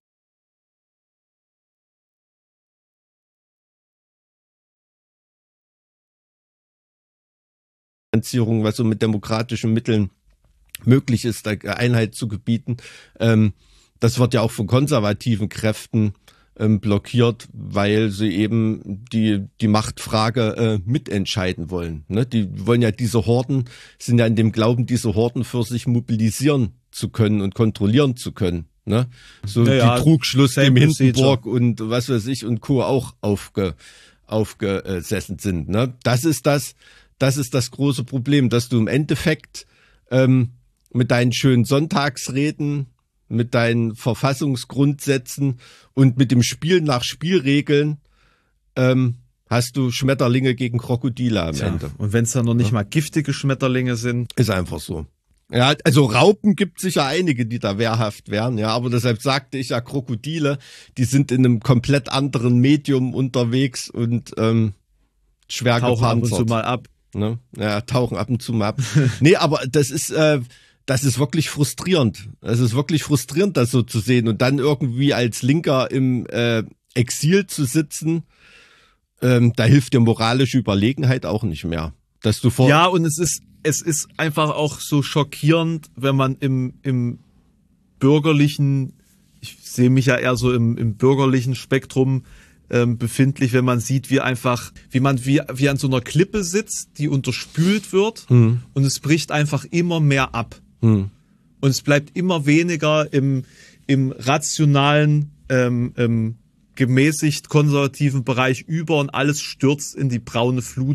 was so mit demokratischen Mitteln möglich ist, der Einheit zu gebieten. Ähm, das wird ja auch von konservativen Kräften ähm, blockiert, weil sie eben die die Machtfrage äh, mitentscheiden wollen. Ne? Die wollen ja diese Horden, sind ja in dem Glauben, diese Horden für sich mobilisieren zu können und kontrollieren zu können. Ne? So ja, ja, die Trugschluss dem Hindenburg und was weiß ich und Co. auch aufge, aufgesessen sind. Ne? Das ist das, Das ist das große Problem, dass du im Endeffekt ähm, mit deinen schönen Sonntagsreden, mit deinen Verfassungsgrundsätzen und mit dem Spiel nach Spielregeln ähm, hast du Schmetterlinge gegen Krokodile am Tja, Ende. Und wenn es dann noch nicht ja. mal giftige Schmetterlinge sind. Ist einfach so. Ja, also Raupen gibt sicher einige, die da wehrhaft wären, ja, aber deshalb sagte ich ja Krokodile, die sind in einem komplett anderen Medium unterwegs und ähm, schwer tauchen gepanzert. ab und zu mal ab. Ne? Ja, tauchen ab und zu mal ab. Nee, aber das ist, äh, das ist wirklich frustrierend. Es ist wirklich frustrierend, das so zu sehen und dann irgendwie als Linker im äh, Exil zu sitzen, ähm, da hilft dir moralische Überlegenheit auch nicht mehr. Dass du vor ja, und es ist, es ist einfach auch so schockierend, wenn man im, im bürgerlichen, ich sehe mich ja eher so im, im bürgerlichen Spektrum ähm, befindlich, wenn man sieht, wie einfach, wie man wie, wie an so einer Klippe sitzt, die unterspült wird hm. und es bricht einfach immer mehr ab. Hm. Und es bleibt immer weniger im, im rationalen, ähm, ähm, gemäßigt konservativen Bereich über und alles stürzt in die braune Flut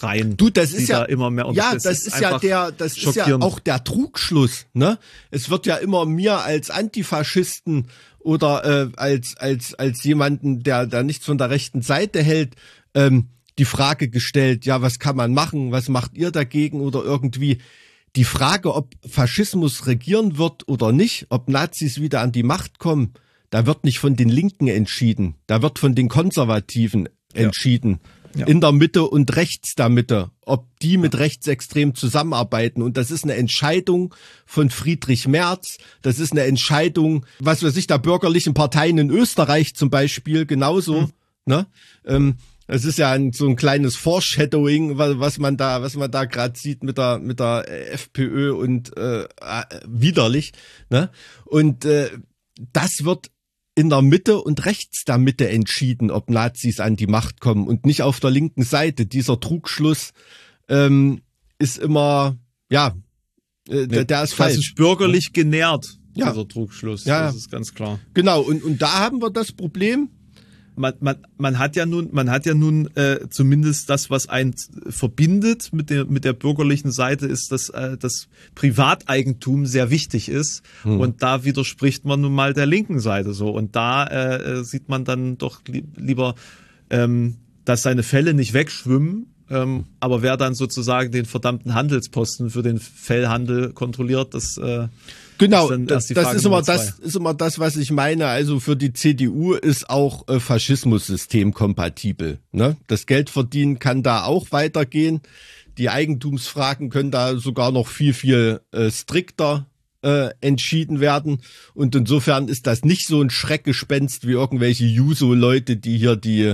rein. Du, das ist ja da immer mehr ja, das, das ist, ist ja der, das ist ja auch der Trugschluss. Ne, es wird ja immer mir als Antifaschisten oder äh, als als als jemanden, der da nichts von der rechten Seite hält, ähm, die Frage gestellt: Ja, was kann man machen? Was macht ihr dagegen? Oder irgendwie die Frage, ob Faschismus regieren wird oder nicht, ob Nazis wieder an die Macht kommen. Da wird nicht von den Linken entschieden, da wird von den Konservativen entschieden. Ja. Ja. In der Mitte und rechts der Mitte, ob die mit Rechtsextremen zusammenarbeiten. Und das ist eine Entscheidung von Friedrich Merz, das ist eine Entscheidung, was weiß ich, der bürgerlichen Parteien in Österreich zum Beispiel genauso. Mhm. Ne? Ähm, es ist ja ein, so ein kleines Foreshadowing, was, was man da, was man da gerade sieht mit der mit der FPÖ und äh, widerlich. Ne? Und äh, das wird in der Mitte und rechts der Mitte entschieden, ob Nazis an die Macht kommen und nicht auf der linken Seite. Dieser Trugschluss ähm, ist immer, ja, äh, der, der ist falsch. Das ist bürgerlich genährt, ja. dieser Trugschluss, ja, das ist ganz klar. Genau, und, und da haben wir das Problem. Man, man, man hat ja nun, man hat ja nun äh, zumindest das, was einen verbindet mit der mit der bürgerlichen Seite, ist, dass äh, das Privateigentum sehr wichtig ist. Hm. Und da widerspricht man nun mal der linken Seite so. Und da äh, sieht man dann doch li- lieber, ähm, dass seine Fälle nicht wegschwimmen. Ähm, aber wer dann sozusagen den verdammten Handelsposten für den Fellhandel kontrolliert, das äh, Genau, das, das ist immer das, ist immer das, was ich meine. Also für die C D U ist auch äh, Faschismussystem kompatibel. Ne? Das Geldverdienen kann da auch weitergehen. Die Eigentumsfragen können da sogar noch viel, viel äh, strikter äh, entschieden werden. Und insofern ist das nicht so ein Schreckgespenst wie irgendwelche Juso-Leute, die hier die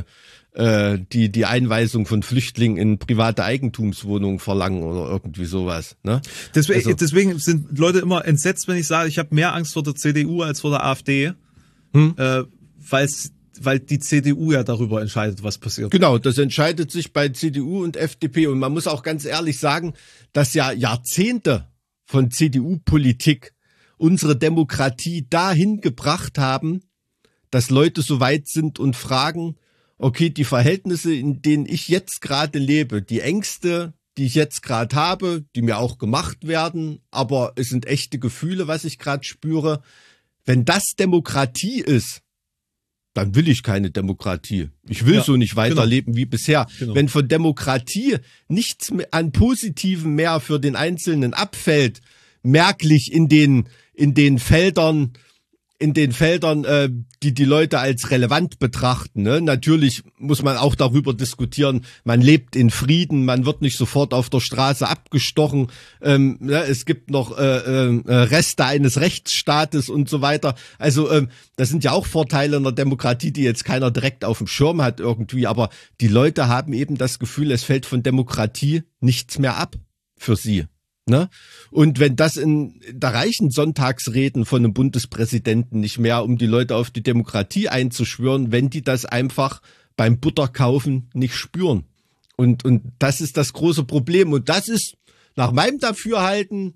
die die Einweisung von Flüchtlingen in private Eigentumswohnungen verlangen oder irgendwie sowas. Ne? Deswegen, also, deswegen sind Leute immer entsetzt, wenn ich sage, ich habe mehr Angst vor der C D U als vor der AfD, hm? äh, weil's, weil die C D U ja darüber entscheidet, was passiert. Genau, das entscheidet sich bei C D U und F D P. Und man muss auch ganz ehrlich sagen, dass ja Jahrzehnte von C D U-Politik unsere Demokratie dahin gebracht haben, dass Leute so weit sind und fragen, okay, die Verhältnisse, in denen ich jetzt gerade lebe, die Ängste, die ich jetzt gerade habe, die mir auch gemacht werden, aber es sind echte Gefühle, was ich gerade spüre. Wenn das Demokratie ist, dann will ich keine Demokratie. Ich will ja, so nicht weiterleben genau. wie bisher. Genau. Wenn von Demokratie nichts an Positivem mehr für den Einzelnen abfällt, merklich in den in den Feldern, in den Feldern, äh, die die Leute als relevant betrachten. Ne? Natürlich muss man auch darüber diskutieren, man lebt in Frieden, man wird nicht sofort auf der Straße abgestochen, ähm, ne? Es gibt noch äh, äh, Reste eines Rechtsstaates und so weiter. Also ähm, das sind ja auch Vorteile einer Demokratie, die jetzt keiner direkt auf dem Schirm hat irgendwie, aber die Leute haben eben das Gefühl, es fällt von Demokratie nichts mehr ab für sie. Ne? Und wenn das in, da reichen Sonntagsreden von einem Bundespräsidenten nicht mehr, um die Leute auf die Demokratie einzuschwören, wenn die das einfach beim Butterkaufen nicht spüren. Und, und das ist das große Problem. Und das ist nach meinem Dafürhalten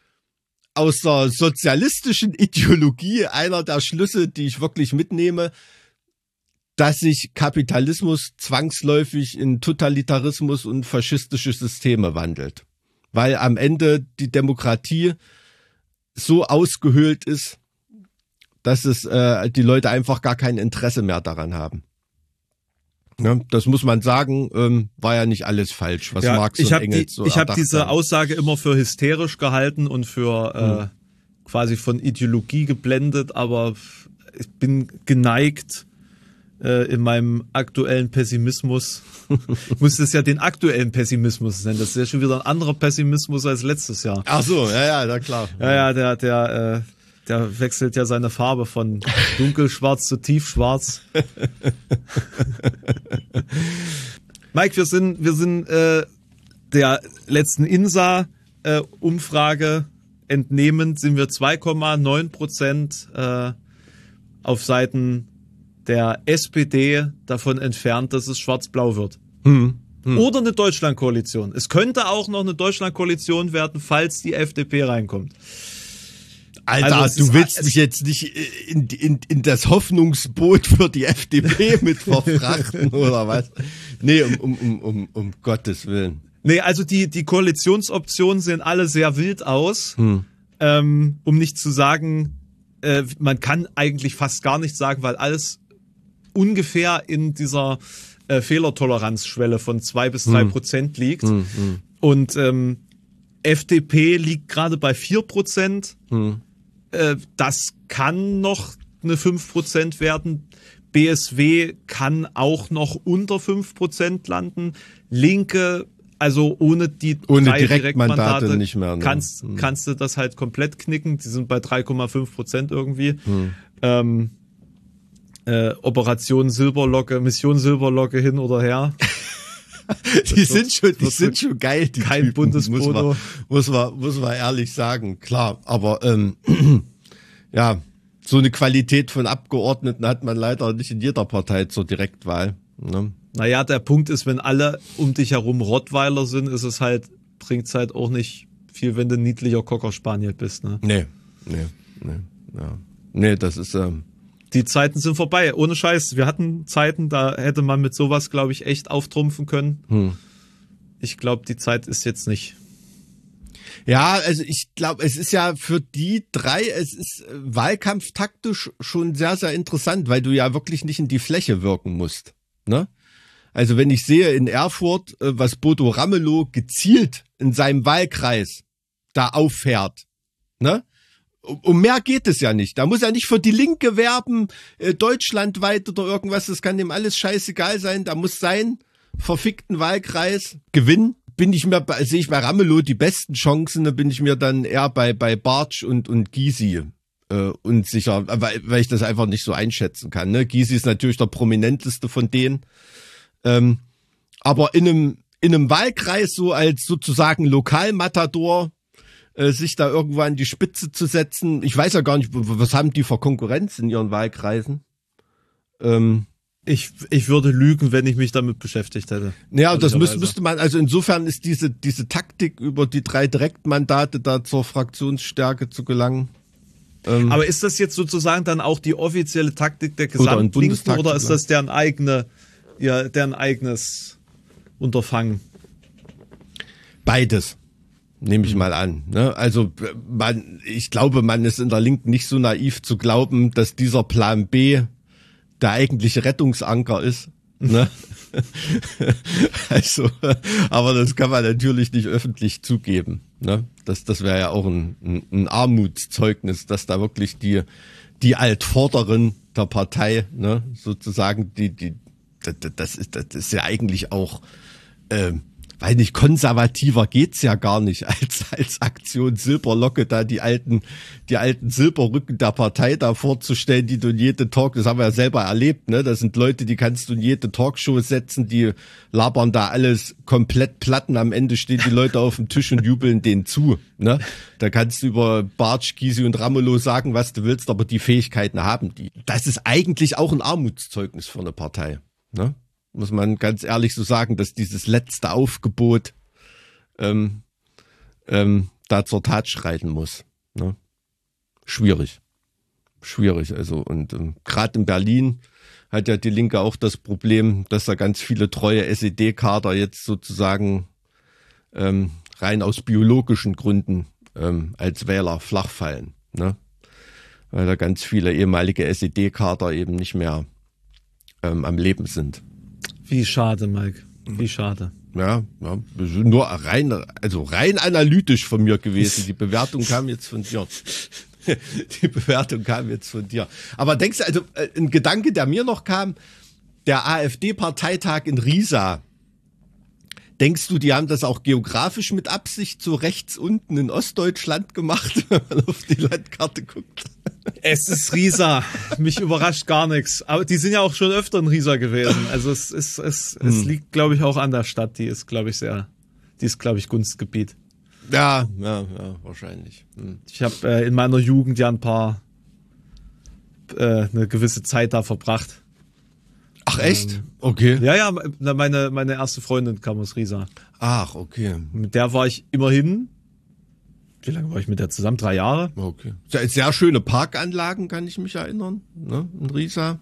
aus der sozialistischen Ideologie einer der Schlüsse, die ich wirklich mitnehme, dass sich Kapitalismus zwangsläufig in Totalitarismus und faschistische Systeme wandelt. Weil am Ende die Demokratie so ausgehöhlt ist, dass es äh, die Leute einfach gar kein Interesse mehr daran haben. Ja, das muss man sagen, ähm, war ja nicht alles falsch, was ja, Marx und Engels die, so Ich habe diese haben. Aussage immer für hysterisch gehalten und für äh, hm. quasi von Ideologie geblendet, aber ich bin geneigt, in meinem aktuellen Pessimismus. Ich muss das ja den aktuellen Pessimismus nennen. Das ist ja schon wieder ein anderer Pessimismus als letztes Jahr. Ach so, ja, ja, na klar. Ja, ja, der, der, äh, der wechselt ja seine Farbe von dunkelschwarz zu tiefschwarz. Mike, wir sind, wir sind äh, der letzten INSA-Umfrage äh, entnehmend, sind wir zwei Komma neun Prozent äh, auf Seiten der S P D davon entfernt, dass es schwarz-blau wird. Hm, hm. Oder eine Deutschlandkoalition. Es könnte auch noch eine Deutschlandkoalition werden, falls die F D P reinkommt. Alter, Also, du ist, willst mich jetzt nicht in, in, in das Hoffnungsboot für die F D P mit verfrachten oder was? Nee, um, um, um, um, um Gottes Willen. Nee, also die, die Koalitionsoptionen sehen alle sehr wild aus. Hm. Ähm, um nicht zu sagen, äh, man kann eigentlich fast gar nichts sagen, weil alles ungefähr in dieser äh, Fehlertoleranzschwelle von zwei bis drei hm. Prozent liegt. Hm, hm. Und ähm, F D P liegt gerade bei vier Prozent. Hm. Äh, das kann noch eine fünf Prozent werden. B S W kann auch noch unter fünf Prozent landen. Linke, also ohne die ohne drei Direktmandate, Direktmandate nicht mehr. Ne? Kannst, hm. kannst du das halt komplett knicken. Die sind bei drei Komma fünf Prozent irgendwie. Hm. Ähm, äh, Operation Silberlocke, Mission Silberlocke hin oder her. die wird, sind schon, die sind schon geil, die kein Typen, Bundesbodo. Muss man, muss man, muss man ehrlich sagen. Klar, aber ähm, ja, so eine Qualität von Abgeordneten hat man leider nicht in jeder Partei zur Direktwahl. Ne? Naja, der Punkt ist, wenn alle um dich herum Rottweiler sind, ist es halt, bringt's halt auch nicht viel, wenn du ein niedlicher Cocker Spaniel bist. Ne? Nee, nee, nee, ja. Nee, das ist, ähm, die Zeiten sind vorbei. Ohne Scheiß. Wir hatten Zeiten, da hätte man mit sowas, glaube ich, echt auftrumpfen können. Hm. Ich glaube, die Zeit ist jetzt nicht. Ja, also ich glaube, es ist ja für die drei, es ist wahlkampftaktisch schon sehr, sehr interessant, weil du ja wirklich nicht in die Fläche wirken musst. Ne? Also wenn ich sehe in Erfurt, was Bodo Ramelow gezielt in seinem Wahlkreis da auffährt, ne? Um mehr geht es ja nicht. Da muss er nicht für die Linke werben, äh, deutschlandweit oder irgendwas. Das kann dem alles scheißegal sein. Da muss sein verfickten Wahlkreis gewinnen. Bin ich mir, sehe ich bei Ramelow die besten Chancen, da bin ich mir dann eher bei bei Bartsch und und Gysi äh, unsicher, weil, weil ich das einfach nicht so einschätzen kann. Ne? Gysi ist natürlich der prominenteste von denen. Ähm, aber in einem in einem Wahlkreis so als sozusagen Lokalmatador sich da irgendwo an die Spitze zu setzen. Ich weiß ja gar nicht, was haben die für Konkurrenz in ihren Wahlkreisen? Ähm, ich, ich würde lügen, wenn ich mich damit beschäftigt hätte. Ja, das müsste, müsste man, also insofern ist diese, diese Taktik, über die drei Direktmandate da zur Fraktionsstärke zu gelangen. Ähm, Aber ist das jetzt sozusagen dann auch die offizielle Taktik der Gesamtlinken oder, oder ist das deren eigene, ja, deren eigenes Unterfangen? Beides. Nehme ich mal an. Ne? Also man, ich glaube, man ist in der Linken nicht so naiv zu glauben, dass dieser Plan B der eigentliche Rettungsanker ist. Ne? Also, aber das kann man natürlich nicht öffentlich zugeben. Ne? Das, das wäre ja auch ein, ein, ein Armutszeugnis, dass da wirklich die die Altvorderen der Partei, ne, sozusagen die die das ist das ist ja eigentlich auch ähm, weil nicht konservativer geht's ja gar nicht als als Aktion Silberlocke da die alten die alten Silberrücken der Partei da vorzustellen, die du in jede Talk, das haben wir ja selber erlebt, ne? Das sind Leute, die kannst du in jede Talkshow setzen, die labern da alles komplett Platten, am Ende stehen die Leute auf dem Tisch und jubeln denen zu, ne? Da kannst du über Bartsch, Gysi und Ramelow sagen, was du willst, aber die Fähigkeiten haben die. Das ist eigentlich auch ein Armutszeugnis für eine Partei, ne? Muss man ganz ehrlich so sagen, dass dieses letzte Aufgebot ähm, ähm, da zur Tat schreiten muss. Ne? Schwierig. Schwierig. Also und ähm, gerade in Berlin hat ja die Linke auch das Problem, dass da ganz viele treue S E D-Kader jetzt sozusagen ähm, rein aus biologischen Gründen ähm, als Wähler flach fallen. Ne? Weil da ganz viele ehemalige S E D-Kader eben nicht mehr ähm, am Leben sind. Wie schade, Mike. Wie schade. Ja, ja, nur rein, also rein analytisch von mir gewesen. Die Bewertung kam jetzt von dir. Die Bewertung kam jetzt von dir. Aber denkst du, also ein Gedanke, der mir noch kam, der AfD-Parteitag in Riesa. Denkst du, die haben das auch geografisch mit Absicht so rechts unten in Ostdeutschland gemacht, wenn man auf die Landkarte guckt? Es ist Riesa. Mich überrascht gar nichts. Aber die sind ja auch schon öfter in Riesa gewesen. Also es ist, es, hm. es liegt, glaube ich, auch an der Stadt. Die ist, glaube ich, sehr, die ist, glaube ich, Gunstgebiet. Ja, ja, ja, wahrscheinlich. Hm. Ich habe äh, in meiner Jugend ja ein paar, äh, eine gewisse Zeit da verbracht. Ach echt? Okay. Ja, ja, meine, meine erste Freundin kam aus Riesa. Ach, okay. Mit der war ich immerhin wie lange war ich mit der zusammen? Drei Jahre? Okay. Sehr, sehr schöne Parkanlagen, kann ich mich erinnern, ne, in Riesa.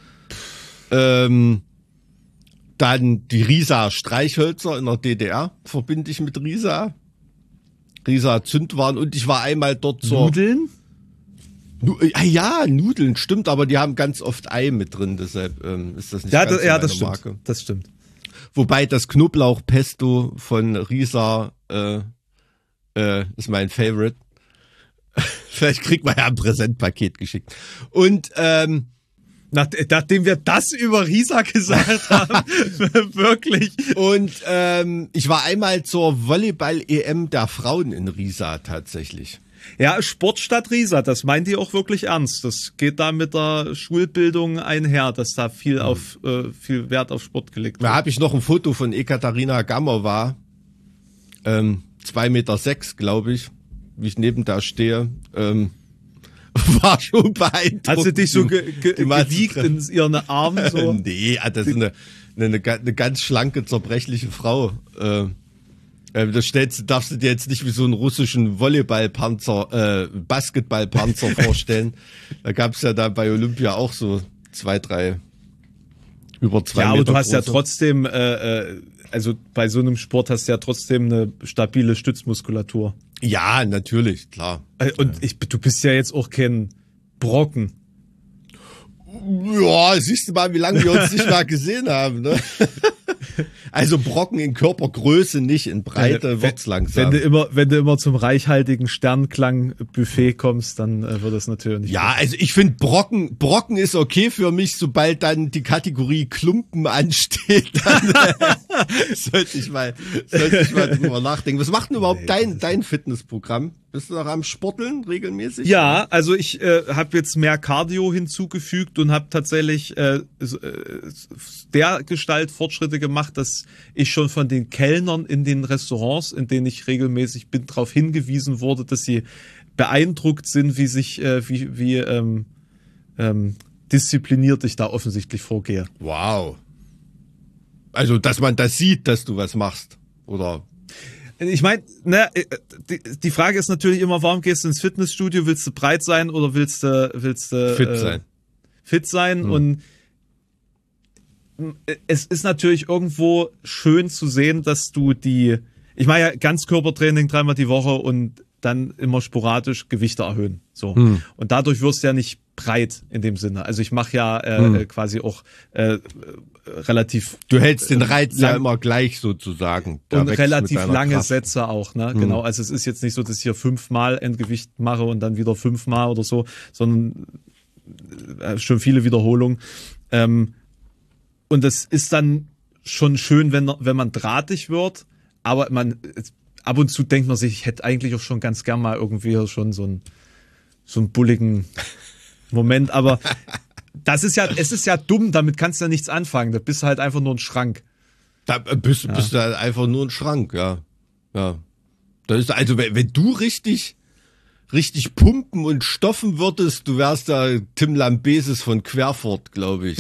Ähm, dann die Riesa Streichhölzer in der D D R verbinde ich mit Riesa. Riesa Zündwaren und ich war einmal dort zur... Nudeln? Nu ah, ja, Nudeln, stimmt, aber die haben ganz oft Ei mit drin, deshalb ähm, ist das nicht Ja, ganz das, so ja meine das stimmt. Marke. Das stimmt. Wobei das Knoblauchpesto von Riesa äh, äh, ist mein Favorite. Vielleicht kriegt man ja ein Präsentpaket geschickt. Und ähm, Nach, nachdem wir das über Riesa gesagt haben, wirklich. Und ähm, ich war einmal zur Volleyball-E M der Frauen in Riesa tatsächlich. Ja, Sportstadt Riesa, das meint ihr auch wirklich ernst. Das geht da mit der Schulbildung einher, dass da viel auf äh, viel Wert auf Sport gelegt wird. Da habe ich noch ein Foto von Ekaterina Gamova, ähm, zwei Meter sechs, glaube ich, wie ich neben da stehe. Ähm, war schon beeindruckend. Hat sie dich so ge ge die mal gewiegt zu in ihren Armen so? Nee, das ist eine, eine, eine ganz schlanke, zerbrechliche Frau. Äh, äh, das stellst, darfst du dir jetzt nicht wie so einen russischen Volleyballpanzer, äh, Basketballpanzer vorstellen. Da gab es ja da bei Olympia auch so zwei, drei, über zwei Ja, Meter aber du hast große. ja trotzdem, äh, äh, also bei so einem Sport hast du ja trotzdem eine stabile Stützmuskulatur. Ja, natürlich, klar. Äh, Und ich, du bist ja jetzt auch kein Brocken. Ja, siehst du mal, wie lange wir uns nicht mehr gesehen haben, ne? Also Brocken in Körpergröße, nicht in Breite, wird's langsam. Wenn du immer, wenn du immer zum reichhaltigen Sternklang-Buffet kommst, dann äh, wird das natürlich nicht. Ja, also ich finde Brocken, Brocken ist okay für mich, sobald dann die Kategorie Klumpen ansteht, dann äh, sollte ich mal, sollte ich mal drüber nachdenken. Was macht denn überhaupt Nee, dein, dein Fitnessprogramm? Bist du noch am Sporteln regelmäßig? Ja, also ich äh, habe jetzt mehr Cardio hinzugefügt und habe tatsächlich äh, so, äh, der Gestalt Fortschritte gemacht, dass ich schon von den Kellnern in den Restaurants, in denen ich regelmäßig bin, darauf hingewiesen wurde, dass sie beeindruckt sind, wie sich, äh, wie, wie ähm, ähm, diszipliniert ich da offensichtlich vorgehe. Wow. Also, dass man das sieht, dass du was machst, oder? Ich meine, ne, die, die Frage ist natürlich immer, warum gehst du ins Fitnessstudio? Willst du breit sein oder willst du willst du Fit äh, sein. Fit sein Mhm. und es ist natürlich irgendwo schön zu sehen, dass du die, ich mache ja Ganzkörpertraining dreimal die Woche und dann immer sporadisch Gewichte erhöhen. So. Mhm. Und dadurch wirst du ja nicht breit in dem Sinne. Also ich mache ja äh, Mhm. quasi auch äh, relativ Du hältst den Reiz lang- ja immer gleich sozusagen. Der und wächst relativ mit deiner lange Kraft. Sätze auch, ne? Genau. Also es ist jetzt nicht so, dass ich hier fünfmal Endgewicht mache und dann wieder fünfmal oder so, sondern äh, schon viele Wiederholungen. Ähm, und das ist dann schon schön, wenn, wenn man drahtig wird, aber man ab und zu denkt man sich, ich hätte eigentlich auch schon ganz gern mal irgendwie schon so einen so einen bulligen Moment, aber das ist ja, es ist ja dumm, damit kannst du ja nichts anfangen. Da bist du halt einfach nur ein Schrank. Da bist, Ja. bist du halt einfach nur ein Schrank, ja. Ja. Das ist also, wenn, wenn du richtig, richtig pumpen und stoffen würdest, du wärst da Tim Lambesis von Querfurt, glaube ich.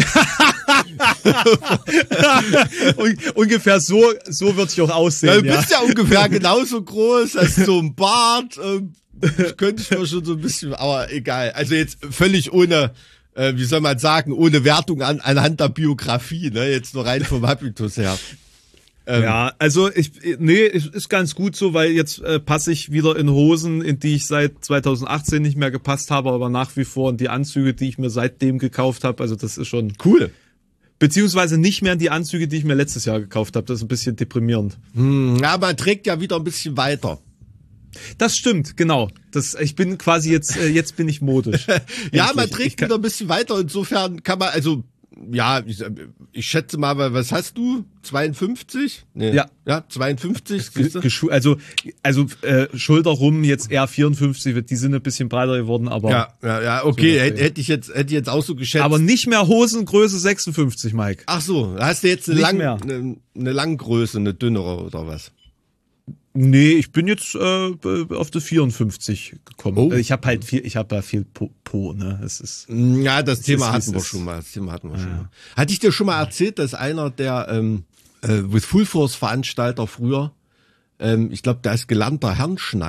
Und ungefähr so, so wird ich auch Ja, aussehen. du Ja, bist ja ungefähr genauso groß, hast so ein Bart, ähm, das könnte ich mir schon so ein bisschen, aber egal. Also jetzt völlig ohne, äh, wie soll man sagen, ohne Wertung an, anhand der Biografie, ne, jetzt nur rein vom Habitus her. Ähm, ja, also ich, nee, ist ist ganz gut so, weil jetzt äh, passe ich wieder in Hosen, in die ich seit zweitausendachtzehn nicht mehr gepasst habe, aber nach wie vor in die Anzüge, die ich mir seitdem gekauft habe. Also das ist schon Cool. beziehungsweise nicht mehr in die Anzüge, die ich mir letztes Jahr gekauft habe. Das ist ein bisschen deprimierend. Hm, ja, man trägt ja wieder ein bisschen weiter. Das stimmt, genau. Das, ich bin quasi jetzt, äh, jetzt bin ich modisch. Ja, Endlich. man Ich trägt kann- wieder ein bisschen weiter. Insofern kann man, also, ja, ich, ich schätze mal, was hast du? zweiundfünfzig? Nee. Ja. Ja, zweiundfünfzig. Ge- siehst du? geschu- Also, also äh, Schulter rum, jetzt eher vierundfünfzig, die sind ein bisschen breiter geworden, aber, Ja, ja, ja, okay, So, hätte, hätte ich jetzt, hätte ich jetzt auch so geschätzt. aber nicht mehr Hosengröße sechsundfünfzig, Mike. Ach so, hast du jetzt eine, Nicht lang, mehr. eine, eine Langgröße, eine dünnere oder was? Nee, ich bin jetzt äh, auf die vierundfünfzig gekommen. Oh. Äh, Ich habe halt viel, ich habe ja viel Po, Po, ne? Es ist Ja, das Thema ist, wie hatten es wir ist. schon mal. Das Thema hatten wir schon mal. Hatte ich dir schon mal erzählt, dass einer der ähm, äh, with Full Force Veranstalter früher, ähm, ich glaube, der ist gelernter Herrenschneider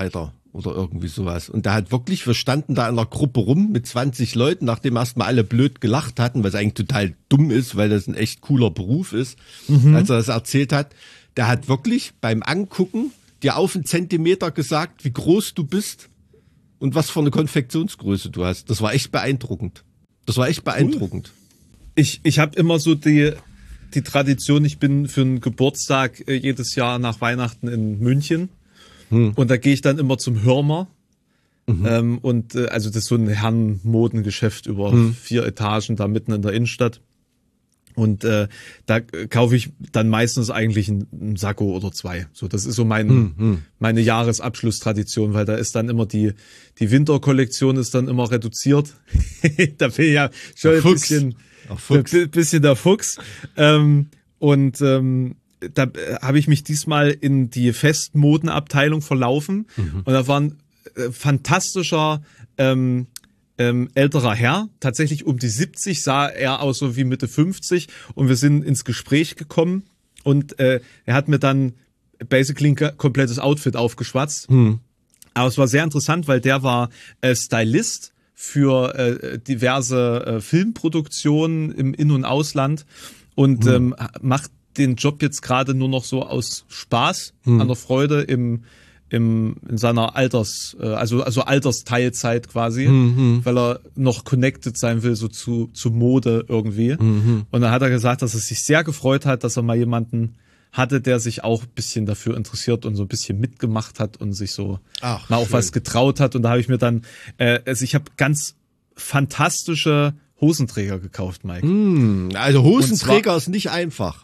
oder irgendwie sowas. Und der hat wirklich, wir standen da in einer Gruppe rum mit zwanzig Leuten, nachdem erstmal alle blöd gelacht hatten, was eigentlich total dumm ist, weil das ein echt cooler Beruf ist, mhm. als er das erzählt hat. Der hat wirklich beim Angucken dir auf einen Zentimeter gesagt, wie groß du bist und was für eine Konfektionsgröße du hast. Das war echt beeindruckend. Das war echt beeindruckend. Cool. Ich, ich habe immer so die, die Tradition, ich bin für einen Geburtstag äh, jedes Jahr nach Weihnachten in München. Hm. Und da gehe ich dann immer zum Hörmer. Mhm. Ähm, und äh, also das ist so ein Herrenmodengeschäft über hm. vier Etagen da mitten in der Innenstadt. Und äh, da kaufe ich dann meistens eigentlich einen, einen Sakko oder zwei. So, das ist so mein, hm, hm. meine Jahresabschlusstradition, weil da ist dann immer die die Winterkollektion ist dann immer reduziert. Da bin ich ja schon ein bisschen, ein bisschen der Fuchs. Ähm, und ähm, da habe ich mich diesmal in die Festmodenabteilung verlaufen. Mhm. Und da war ein äh, fantastischer ähm, Ähm, älterer Herr, tatsächlich um die siebzig, sah er aus so wie Mitte fünfzig und wir sind ins Gespräch gekommen und äh, er hat mir dann basically ein komplettes Outfit aufgeschwatzt. Hm. Aber es war sehr interessant, weil der war äh, Stylist für äh, diverse äh, Filmproduktionen im In- und Ausland und hm. ähm, macht den Job jetzt gerade nur noch so aus Spaß, hm. an der Freude im Im, in seiner Alters, also, also Altersteilzeit quasi, mhm. weil er noch connected sein will, so zu, zu Mode irgendwie. Mhm. Und dann hat er gesagt, dass er sich sehr gefreut hat, dass er mal jemanden hatte, der sich auch ein bisschen dafür interessiert und so ein bisschen mitgemacht hat und sich so Ach, mal auch was getraut hat. Und da habe ich mir dann, äh, also ich habe ganz fantastische Hosenträger gekauft, Mike. Mm, also Hosenträger ist nicht einfach.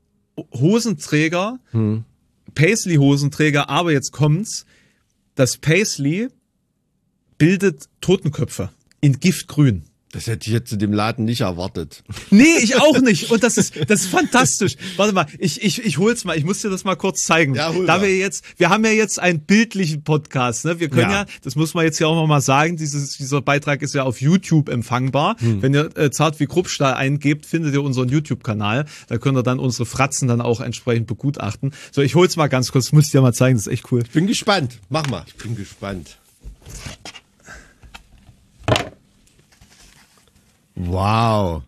Hosenträger, hm. Paisley-Hosenträger, aber jetzt kommt's, das Paisley bildet Totenköpfe in Giftgrün. Das hätte ich jetzt in dem Laden nicht erwartet. Nee, ich auch nicht. Und das ist, das ist fantastisch. Warte mal, ich, ich, ich hol's mal. Ich muss dir das mal kurz zeigen. Ja, hol da mal. wir jetzt, wir haben ja jetzt einen bildlichen Podcast, ne? Wir können ja, ja das muss man jetzt ja auch noch mal sagen, dieses, dieser Beitrag ist ja auf YouTube empfangbar. Hm. Wenn ihr äh, Zart wie Kruppstahl eingebt, findet ihr unseren YouTube-Kanal. Da könnt ihr dann unsere Fratzen dann auch entsprechend begutachten. So, ich hol's mal ganz kurz. Das muss ich dir mal zeigen. Das ist echt cool. Ich bin gespannt. Mach mal. Ich bin gespannt. Wow.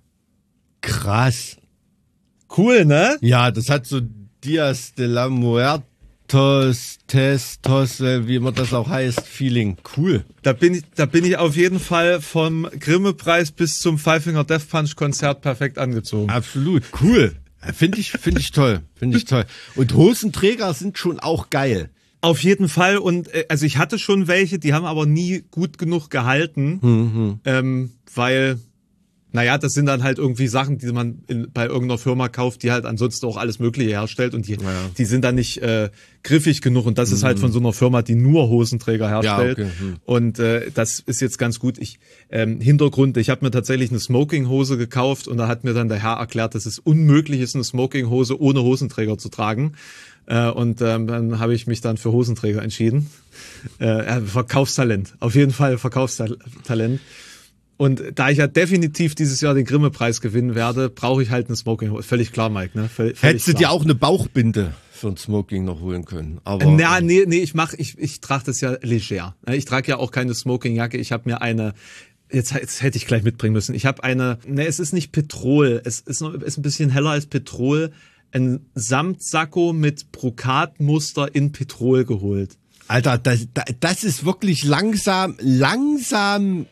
Krass. Cool, ne? Ja, das hat so Dias de la Muertos, Testos, wie immer das auch heißt, Feeling. Cool. Da bin ich, da bin ich auf jeden Fall vom Grimme-Preis bis zum Five Finger Death Punch Konzert perfekt angezogen. Absolut. Cool. Finde ich, finde ich toll. Finde ich toll. Und Hosenträger sind schon auch geil. Auf jeden Fall. Und äh, also ich hatte schon welche, die haben aber nie gut genug gehalten, mhm. ähm, weil naja, das sind dann halt irgendwie Sachen, die man in, bei irgendeiner Firma kauft, die halt ansonsten auch alles Mögliche herstellt und die, ja. die sind dann nicht äh, griffig genug und das mhm. ist halt von so einer Firma, die nur Hosenträger herstellt. Ja, okay. mhm. Und äh, das ist jetzt ganz gut. Ich ähm, Hintergrund, ich habe mir tatsächlich eine Smoking-Hose gekauft und da hat mir dann der Herr erklärt, dass es unmöglich ist, eine Smoking-Hose ohne Hosenträger zu tragen. Äh, und ähm, dann habe ich mich dann für Hosenträger entschieden. Äh, Verkaufstalent, auf jeden Fall Verkaufstalent. Und da ich ja definitiv dieses Jahr den Grimme-Preis gewinnen werde, brauche ich halt eine Smoking-Hose. Völlig klar, Mike. Ne? Völlig Hättest du klar. dir auch eine Bauchbinde für ein Smoking noch holen können? Aber Na, nee, nee, ich mach, ich, ich trage das ja leger. Ich trage ja auch keine Smoking-Jacke. Ich habe mir eine, jetzt, jetzt hätte ich gleich mitbringen müssen. Ich habe eine, ne, es ist nicht Petrol. Es ist, noch, ist ein bisschen heller als Petrol. Ein Samtsacko mit Brokatmuster in Petrol geholt. Alter, das, das ist wirklich langsam, langsam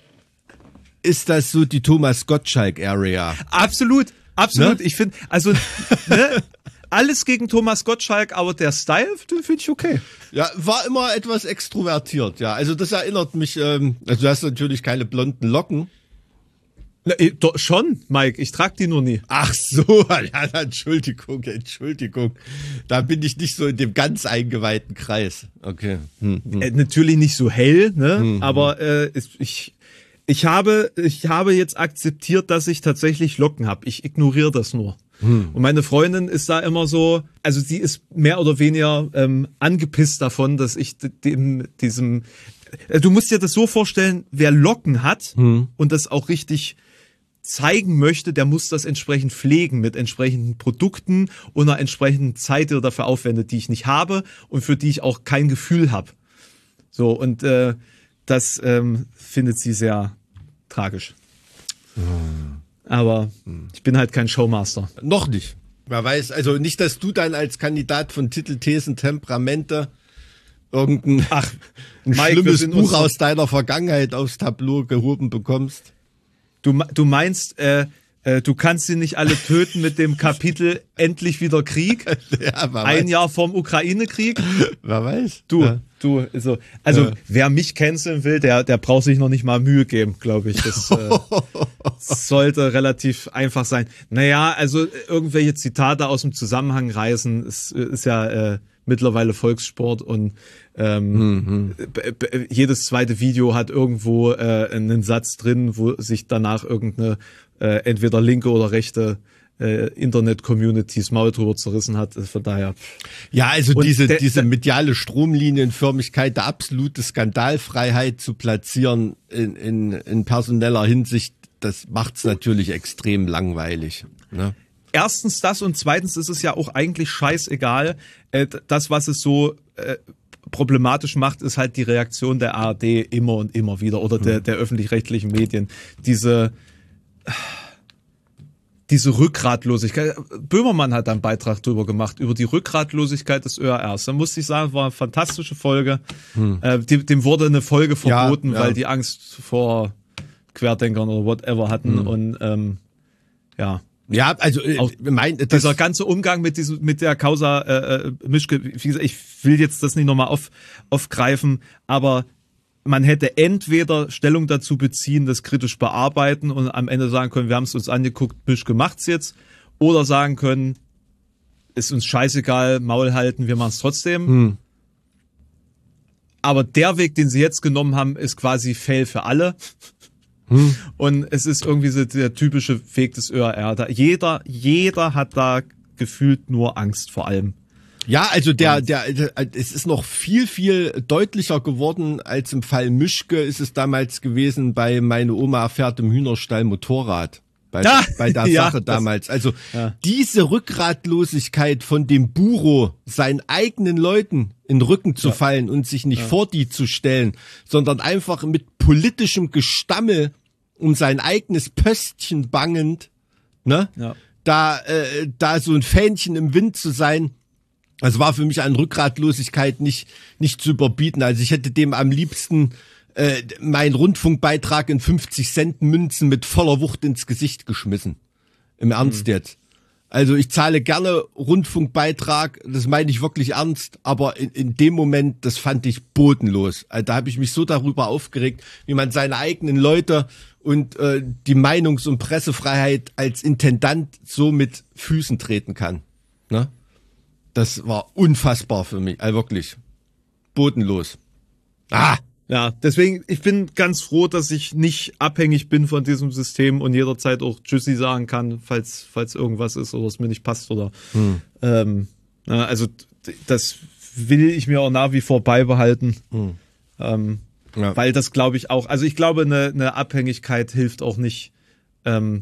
ist das so die Thomas Gottschalk-Area. Absolut, absolut. Ne? Ich finde, also ne, alles gegen Thomas Gottschalk, aber der Style, den finde ich okay. Ja, war immer etwas extrovertiert, ja. Also das erinnert mich, ähm, also du hast natürlich keine blonden Locken. Na, doch, schon, Mike, ich trage die nur nie. Ach so, ja, Entschuldigung, Entschuldigung. Da bin ich nicht so in dem ganz eingeweihten Kreis. Okay. Hm, hm. Äh, natürlich nicht so hell, ne? Hm, aber äh, ich... Ich habe, ich habe jetzt akzeptiert, dass ich tatsächlich Locken habe. Ich ignoriere das nur. Hm. Und meine Freundin ist da immer so, also sie ist mehr oder weniger ähm, angepisst davon, dass ich dem, diesem, äh, du musst dir das so vorstellen, wer Locken hat hm. und das auch richtig zeigen möchte, der muss das entsprechend pflegen mit entsprechenden Produkten und einer entsprechenden Zeit, die er dafür aufwendet, die ich nicht habe und für die ich auch kein Gefühl habe. So, und äh, das ähm, findet sie sehr tragisch. Hm. Aber hm. ich bin halt kein Showmaster. Noch nicht. Man weiß, also nicht, dass du dann als Kandidat von Titel, Thesen, Temperamente irgendein Ach, ein Mike, schlimmes Buch aus deiner Vergangenheit aufs Tableau gehoben bekommst. Du, du meinst, äh, äh, du kannst sie nicht alle töten mit dem Kapitel Endlich wieder Krieg? Ja, Ein weiß. Jahr vorm Ukraine-Krieg? Wer weiß. Du, ja. du, so, also ja. wer mich canceln will, der, der braucht sich noch nicht mal Mühe geben, glaube ich. Das äh, sollte relativ einfach sein. Naja, also irgendwelche Zitate aus dem Zusammenhang reißen, ist, ist ja äh, mittlerweile Volkssport und ähm, mhm. b- b- jedes zweite Video hat irgendwo äh, einen Satz drin, wo sich danach irgendeine äh, entweder linke oder rechte äh, Internet-Communities Maul drüber zerrissen hat. Von daher. Ja, also und diese de- diese mediale Stromlinienförmigkeit, der absolute Skandalfreiheit zu platzieren in, in, in personeller Hinsicht, das macht's natürlich extrem langweilig. Ne? Erstens das und zweitens ist es ja auch eigentlich scheißegal. Äh, das, was es so äh, problematisch macht, ist halt die Reaktion der A R D immer und immer wieder oder der, der öffentlich-rechtlichen Medien. Diese, diese Rückgratlosigkeit. Böhmermann hat einen Beitrag drüber gemacht, über die Rückgratlosigkeit des Ö R Rs. Da musste ich sagen, war eine fantastische Folge. Hm. Äh, dem, dem wurde eine Folge verboten, ja, ja. weil die Angst vor Querdenkern oder whatever hatten hm. und ähm, ja. Ja, also äh, mein, das dieser ganze Umgang mit diesem mit der Causa äh, Mischke, wie gesagt, ich will jetzt das nicht nochmal auf, aufgreifen, aber man hätte entweder Stellung dazu beziehen, das kritisch bearbeiten und am Ende sagen können, wir haben es uns angeguckt, Mischke macht's jetzt, oder sagen können, ist uns scheißegal, Maul halten, wir machen's trotzdem. Hm. Aber der Weg, den sie jetzt genommen haben, ist quasi Fail für alle. Hm. Und es ist irgendwie so der typische Weg des Ö R R. Da jeder, jeder hat da gefühlt nur Angst vor allem. Ja, also der, der, der, es ist noch viel, viel deutlicher geworden als im Fall Mischke ist es damals gewesen bei Meine Oma fährt im Hühnerstall Motorrad. Bei, ja, bei der ja, Sache damals. Das, also ja. diese Rückgratlosigkeit von dem Buro, seinen eigenen Leuten in den Rücken zu ja. fallen und sich nicht ja. vor die zu stellen, sondern einfach mit politischem Gestammel um sein eigenes Pöstchen bangend, ne, ja. da, äh, da so ein Fähnchen im Wind zu sein, das war für mich an Rückgratlosigkeit nicht, nicht zu überbieten. Also ich hätte dem am liebsten äh, meinen Rundfunkbeitrag in fünfzig Cent Münzen mit voller Wucht ins Gesicht geschmissen. Im Ernst mhm. jetzt. Also ich zahle gerne Rundfunkbeitrag, das meine ich wirklich ernst, aber in, in dem Moment, das fand ich bodenlos. Also da habe ich mich so darüber aufgeregt, wie man seine eigenen Leute und äh, die Meinungs- und Pressefreiheit als Intendant so mit Füßen treten kann. Ne? Das war unfassbar für mich, also wirklich bodenlos. Ah! Ja, deswegen, ich bin ganz froh, dass ich nicht abhängig bin von diesem System und jederzeit auch Tschüssi sagen kann, falls falls irgendwas ist oder es mir nicht passt oder hm. ähm, also das will ich mir auch nach wie vor beibehalten, hm. ähm, ja. weil das glaube ich auch, also ich glaube, eine, eine Abhängigkeit hilft auch nicht, ähm,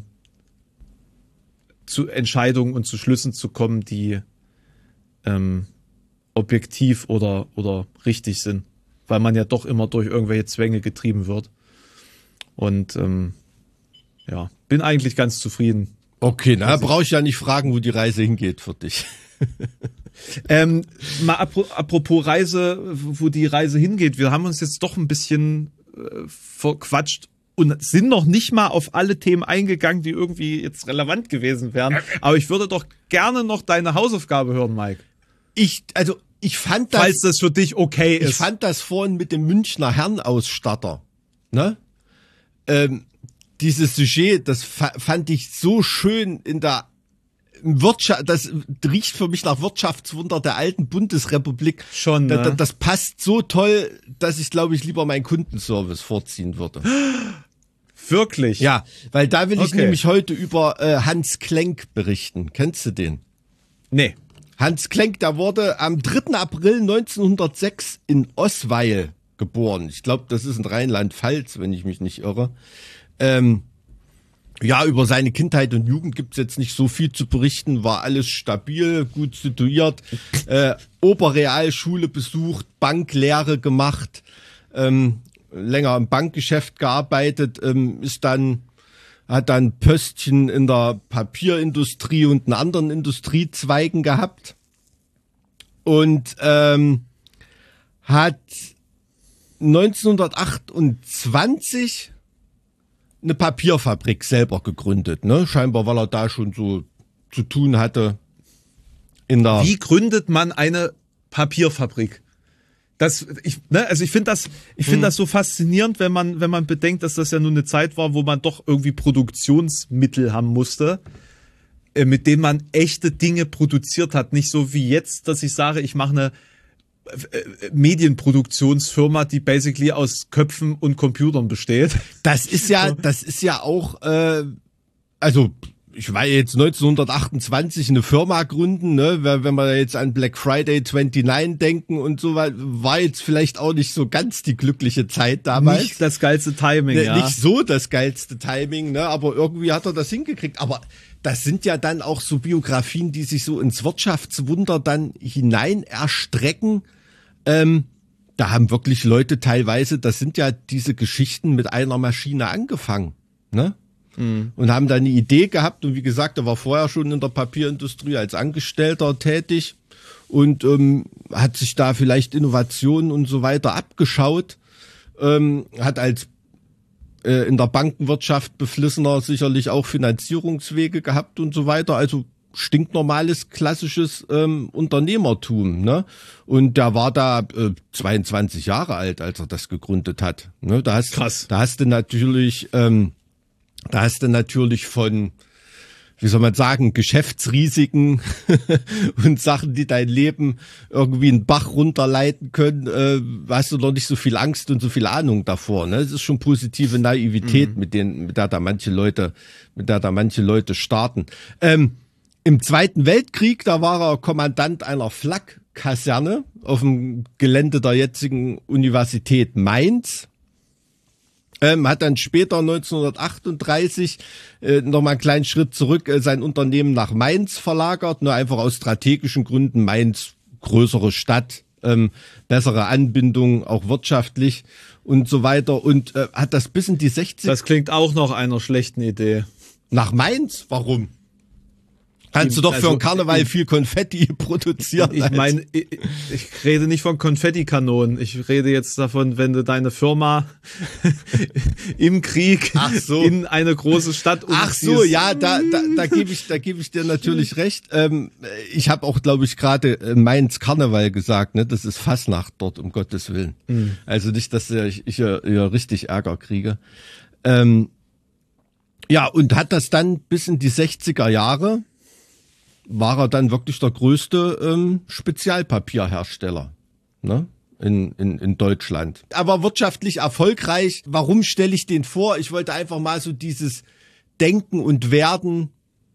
zu Entscheidungen und zu Schlüssen zu kommen, die ähm, objektiv oder oder richtig sind. Weil man ja doch immer durch irgendwelche Zwänge getrieben wird. Und ähm, ja, bin eigentlich ganz zufrieden. Okay, na, brauche ich ja nicht fragen, wo die Reise hingeht für dich. ähm, mal apropos Reise, wo die Reise hingeht. Wir haben uns jetzt doch ein bisschen äh, verquatscht und sind noch nicht mal auf alle Themen eingegangen, die irgendwie jetzt relevant gewesen wären. Aber ich würde doch gerne noch deine Hausaufgabe hören, Mike. Ich, also Ich fand das, falls das für dich okay ist. Ich fand das vorhin mit dem Münchner Herrenausstatter, ne? Ähm, dieses Sujet, das fa- fand ich so schön in der Wirtschaft, das riecht für mich nach Wirtschaftswunder der alten Bundesrepublik. Schon, ne? Das, das passt so toll, dass ich, glaube ich, lieber meinen Kundenservice vorziehen würde. Wirklich? Ja, weil da will ich okay. nämlich heute über äh, Hans Klenk berichten. Kennst du den? Nee. Hans Klenk, der wurde am dritten April neunzehnhundertsechs in Osweil geboren. Ich glaube, das ist in Rheinland-Pfalz, wenn ich mich nicht irre. Ähm, ja, über seine Kindheit und Jugend gibt's jetzt nicht so viel zu berichten. War alles stabil, gut situiert, äh, Oberrealschule besucht, Banklehre gemacht, ähm, länger im Bankgeschäft gearbeitet, ähm, ist dann, hat dann Pöstchen in der Papierindustrie und in anderen Industriezweigen gehabt und ähm, hat neunzehnhundertachtundzwanzig eine Papierfabrik selber gegründet, ne? Scheinbar, weil er da schon so zu tun hatte. In der Wie gründet man eine Papierfabrik? Das, ich, ne, also ich finde das, ich finde hm. das so faszinierend, wenn man, wenn man bedenkt, dass das ja nur eine Zeit war, wo man doch irgendwie Produktionsmittel haben musste, äh, mit denen man echte Dinge produziert hat. Nicht so wie jetzt, dass ich sage, ich mache eine Medienproduktionsfirma, die basically aus Köpfen und Computern besteht. Das ist ja, das ist ja auch, äh, also ich war jetzt neunzehnhundertachtundzwanzig eine Firma gründen, ne, wenn wir jetzt an Black Friday neunundzwanzig denken und so weiter, war jetzt vielleicht auch nicht so ganz die glückliche Zeit damals. Nicht das geilste Timing, ne, ja. Nicht so das geilste Timing, ne, aber irgendwie hat er das hingekriegt. Aber das sind ja dann auch so Biografien, die sich so ins Wirtschaftswunder dann hinein erstrecken. Ähm, da haben wirklich Leute teilweise, das sind ja diese Geschichten mit einer Maschine angefangen, ne? Mhm. Und haben da eine Idee gehabt und wie gesagt, er war vorher schon in der Papierindustrie als Angestellter tätig und ähm, hat sich da vielleicht Innovationen und so weiter abgeschaut, ähm, hat als äh, in der Bankenwirtschaft beflissener sicherlich auch Finanzierungswege gehabt und so weiter, also stinknormales, klassisches ähm, Unternehmertum, ne? Und der war da äh, zweiundzwanzig Jahre alt, als er das gegründet hat. Ne? Da hast, Krass. Da hast du natürlich, ähm, da hast du natürlich von, wie soll man sagen, Geschäftsrisiken und Sachen, die dein Leben irgendwie einen Bach runterleiten können, äh, hast du noch nicht so viel Angst und so viel Ahnung davor. Ne? Es ist schon positive Naivität, mhm. mit denen, mit der da manche Leute, mit der da manche Leute starten. Ähm, Im Zweiten Weltkrieg, da war er Kommandant einer Flak-Kaserne auf dem Gelände der jetzigen Universität Mainz. Ähm, hat dann später neunzehnhundertachtunddreißig äh, nochmal einen kleinen Schritt zurück äh, sein Unternehmen nach Mainz verlagert, nur einfach aus strategischen Gründen. Mainz, größere Stadt, ähm, bessere Anbindung, auch wirtschaftlich und so weiter. Und äh, hat das bis in die sechziger. Das klingt auch nach einer schlechten Idee. Nach Mainz? Warum? Kannst du doch also, für einen Karneval viel Konfetti produzieren. Ich meine, ich, ich rede nicht von Konfettikanonen. Ich rede jetzt davon, wenn du deine Firma im Krieg Ach so. in eine große Stadt umziehst. Ach so, ja, da, da, da gebe ich, da gebe ich dir natürlich recht. Ähm, ich habe auch, glaube ich, gerade Mainz Karneval gesagt. Ne, das ist Fasnacht dort, um Gottes Willen. Mhm. Also nicht, dass ich, ich hier, hier richtig Ärger kriege. Ähm, ja, und hat das dann bis in die sechziger Jahre war er dann wirklich der größte ähm, Spezialpapierhersteller, ne? in, in, in Deutschland. Aber wirtschaftlich erfolgreich. Warum stelle ich den vor? Ich wollte einfach mal so dieses Denken und Werden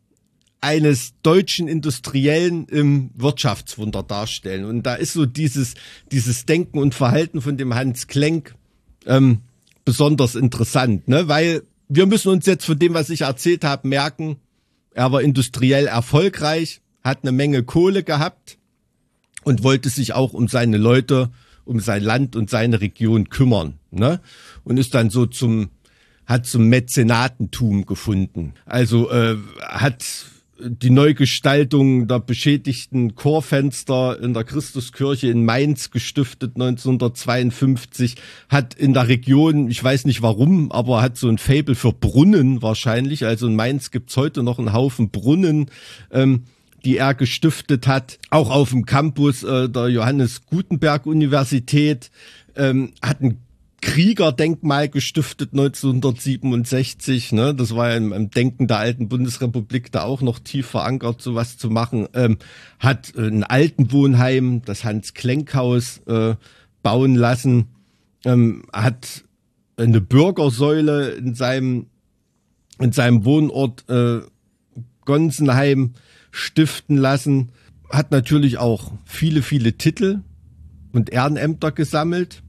eines deutschen Industriellen im Wirtschaftswunder darstellen. Und da ist so dieses, dieses Denken und Verhalten von dem Hans Klenk ähm, besonders interessant, ne? Weil wir müssen uns jetzt von dem, was ich erzählt habe, merken, er war industriell erfolgreich, hat eine Menge Kohle gehabt und wollte sich auch um seine Leute, um sein Land und seine Region kümmern, ne? Und ist dann so zum, hat zum Mäzenatentum gefunden. Also äh, hat die Neugestaltung der beschädigten Chorfenster in der Christuskirche in Mainz gestiftet neunzehnhundertzweiundfünfzig, hat in der Region, ich weiß nicht warum, aber hat so ein Faible für Brunnen wahrscheinlich, also in Mainz gibt's heute noch einen Haufen Brunnen, ähm, die er gestiftet hat, auch auf dem Campus äh, der Johannes Gutenberg Universität, ähm, hat ein Kriegerdenkmal gestiftet neunzehnhundertsiebenundsechzig, ne? Das war ja im, im Denken der alten Bundesrepublik da auch noch tief verankert, sowas zu machen. Ähm, hat äh, ein Altenwohnheim, das Hans-Klenk-Haus, äh, bauen lassen. Ähm, hat eine Bürgersäule in seinem in seinem Wohnort äh, Gonsenheim stiften lassen. Hat natürlich auch viele, viele Titel und Ehrenämter gesammelt.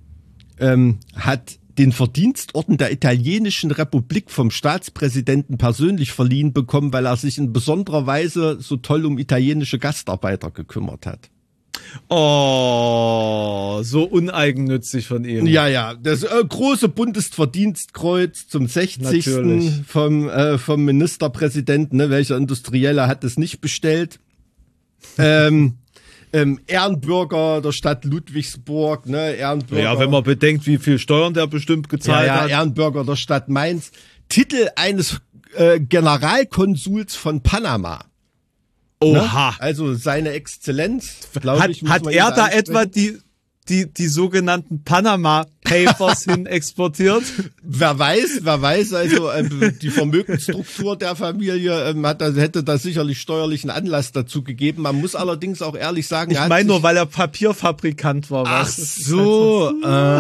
Ähm, hat den Verdienstorden der Italienischen Republik vom Staatspräsidenten persönlich verliehen bekommen, weil er sich in besonderer Weise so toll um italienische Gastarbeiter gekümmert hat. Oh, so uneigennützig von ihm. Ja, ja, das äh, große Bundesverdienstkreuz zum sechzigsten Natürlich. vom äh, vom Ministerpräsidenten, ne, welcher Industrielle hat es nicht bestellt. ähm, ähm, Ehrenbürger der Stadt Ludwigsburg, ne, Ehrenbürger. Ja, wenn man bedenkt, wie viel Steuern der bestimmt ja, gezahlt ja, hat. Ehrenbürger der Stadt Mainz. Titel eines äh, Generalkonsuls von Panama. Oha. Ne? Also seine Exzellenz, glaube Hat, ich, muss hat man er ihn da ansprechen. etwa die, die, die sogenannten Panama Papers hin exportiert? Wer weiß, wer weiß, also ähm, die Vermögensstruktur der Familie ähm, hat, also hätte da sicherlich steuerlichen Anlass dazu gegeben. Man muss allerdings auch ehrlich sagen, Ich er hat meine nur, sich- weil er Papierfabrikant war. Ach weißt du? Das ist so,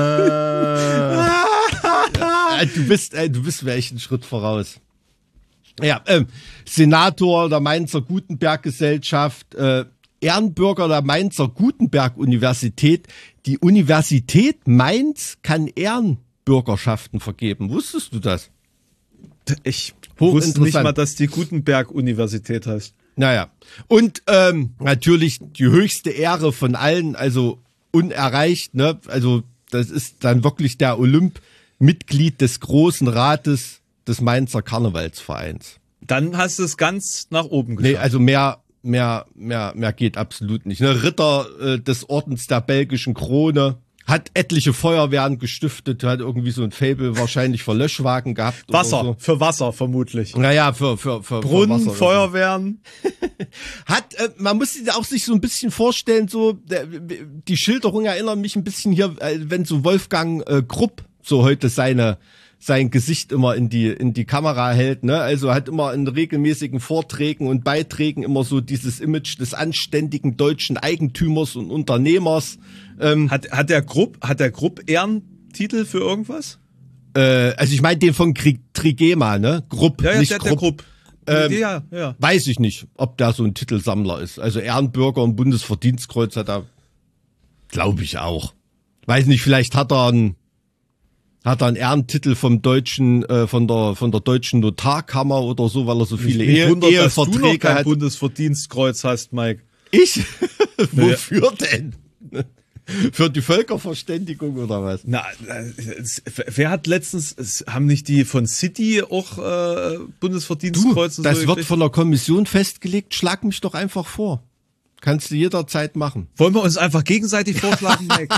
äh, äh, du bist, äh, du bist mir echt einen Schritt voraus. Ja, ähm, Senator der Mainzer Gutenberg-Gesellschaft, äh, Ehrenbürger der Mainzer Gutenberg-Universität. Die Universität Mainz kann Ehrenbürgerschaften vergeben. Wusstest du das? Ich Hochinteressant. wusste nicht mal, dass die Gutenberg-Universität heißt. Naja. Und ähm, natürlich die höchste Ehre von allen, also unerreicht, ne? Also das ist dann wirklich der Olymp, Mitglied des Großen Rates des Mainzer Karnevalsvereins. Dann hast du es ganz nach oben Nee, geschafft. also mehr, mehr, mehr, mehr geht absolut nicht. Ne? Ritter äh, des Ordens der belgischen Krone, hat etliche Feuerwehren gestiftet, hat irgendwie so ein Faible wahrscheinlich für Löschwagen gehabt. Wasser, Oder so. für Wasser vermutlich. Naja, für, für, für Brunnen, für Wasser. Feuerwehren. Hat, äh, man muss sich auch sich so ein bisschen vorstellen, so, der, die Schilderung erinnert mich ein bisschen hier, äh, wenn so Wolfgang äh, Krupp so heute seine, sein Gesicht immer in die, in die Kamera hält, ne, also hat immer in regelmäßigen Vorträgen und Beiträgen immer so dieses Image des anständigen deutschen Eigentümers und Unternehmers. Ähm, Hat, hat der Grupp, hat der Grupp Ehrentitel für irgendwas? äh, also ich meine den von Krieg, Trigema, ne, Grupp, Ja, ja, nicht der, der Krupp. Grupp. Ähm, ja, ja. Weiß ich nicht, ob der so ein Titelsammler ist. Also Ehrenbürger und Bundesverdienstkreuz hat er, glaube ich auch. Weiß nicht, vielleicht hat er einen, hat er einen Ehrentitel vom deutschen, äh, von der, von der deutschen Notarkammer oder so, weil er so viele Mich Ehe, wundert, dass du noch Eheverträge kein hat. Bundesverdienstkreuz hast, Mike. Ich? Wofür denn? Für die Völkerverständigung oder was? Na, es- wer hat letztens, es haben nicht die von City auch äh, Du, Bundesverdienstkreuz und das so wird gekriegt? von der Kommission festgelegt. Schlag mich doch einfach vor. Kannst du jederzeit machen. Wollen wir uns einfach gegenseitig vorschlagen, Mike?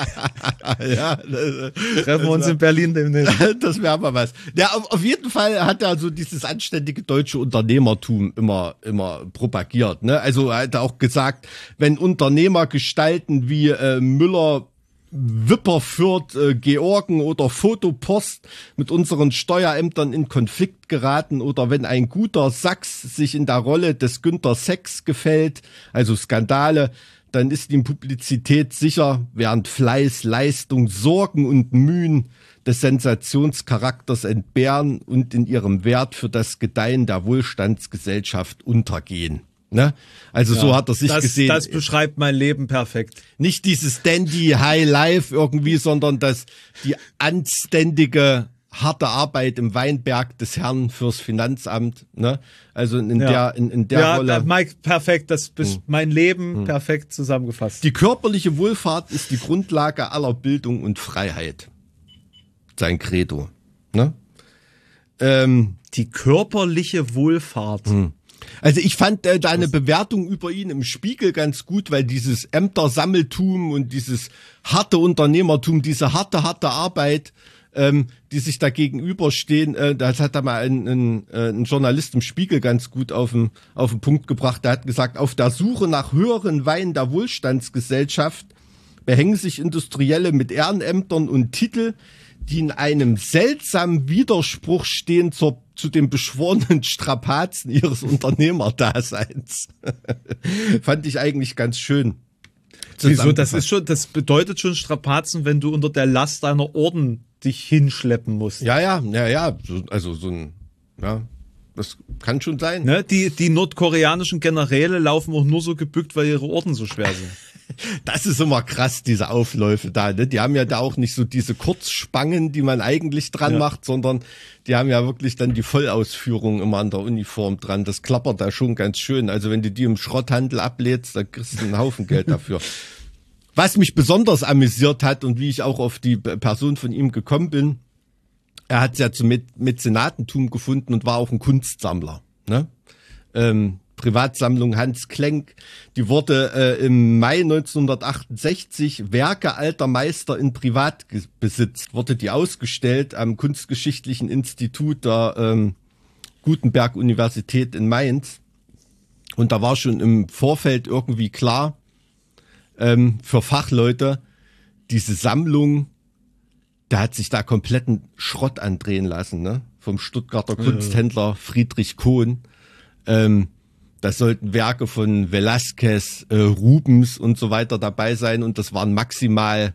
Ja, Treffen wir uns in Berlin demnächst. das wäre mal was. Ja, auf, auf jeden Fall hat er so dieses anständige deutsche Unternehmertum immer, immer propagiert. Ne? Also er hat auch gesagt, wenn Unternehmer gestalten wie äh, Müller, Wipperfürth, äh, Georgen oder Fotopost mit unseren Steuerämtern in Konflikt geraten oder wenn ein guter Sachs sich in der Rolle des Günter Sex gefällt, also Skandale, dann ist ihm Publizität sicher, während Fleiß, Leistung, Sorgen und Mühen des Sensationscharakters entbehren und in ihrem Wert für das Gedeihen der Wohlstandsgesellschaft untergehen. Ne? Also so hat er sich das, gesehen. Das beschreibt mein Leben perfekt. Nicht dieses Dandy High Life irgendwie, sondern das die anständige harte Arbeit im Weinberg des Herrn fürs Finanzamt, ne? Also in, in Ja. der in, in der Ja, Rolle. äh, Mike, perfekt. Das ist mein Leben perfekt zusammengefasst. Die körperliche Wohlfahrt ist die Grundlage aller Bildung und Freiheit. Sein Credo, ne? Ähm, Die körperliche Wohlfahrt. Also ich fand äh, da eine Bewertung über ihn im Spiegel ganz gut, weil dieses Ämtersammeltum und dieses harte Unternehmertum, diese harte, harte Arbeit, ähm, die sich da gegenüberstehen, äh, das hat da mal ein, ein, äh, ein Journalist im Spiegel ganz gut auf den, auf den Punkt gebracht. Der hat gesagt, auf der Suche nach höheren Weinen der Wohlstandsgesellschaft behängen sich Industrielle mit Ehrenämtern und Titel, die in einem seltsamen Widerspruch stehen zur, zu den beschworenen Strapazen ihres Unternehmerdaseins. Fand ich eigentlich ganz schön. Wieso? Das ist schon, das bedeutet schon Strapazen, wenn du unter der Last deiner Orden dich hinschleppen musst. Ja, ja, ja, ja, so, also so ein, ja, das kann schon sein. Ne? Die, die nordkoreanischen Generäle laufen auch nur so gebückt, weil ihre Orden so schwer sind. Das ist immer krass, diese Aufläufe da. Ne? Die haben ja da auch nicht so diese Kurzspangen, die man eigentlich dran ja. macht, sondern die haben ja wirklich dann die Vollausführung immer an der Uniform dran. Das klappert da schon ganz schön. Also wenn du die im Schrotthandel ablädst, dann kriegst du einen Haufen Geld dafür. Was mich besonders amüsiert hat und wie ich auch auf die Person von ihm gekommen bin, er hat es ja zum Mäzenatentum gefunden und war auch ein Kunstsammler. Ne? Ähm, Privatsammlung Hans Klenk, die wurde äh, im Mai neunzehnhundertachtundsechzig Werke alter Meister in Privatbesitz, wurde die ausgestellt am Kunstgeschichtlichen Institut der ähm, Gutenberg-Universität in Mainz. Und da war schon im Vorfeld irgendwie klar, ähm, für Fachleute, diese Sammlung, da hat sich da kompletten Schrott andrehen lassen, ne? Vom Stuttgarter Kunsthändler Friedrich Kohn. Ähm, Das sollten Werke von Velázquez, äh, Rubens und so weiter dabei sein und das waren maximal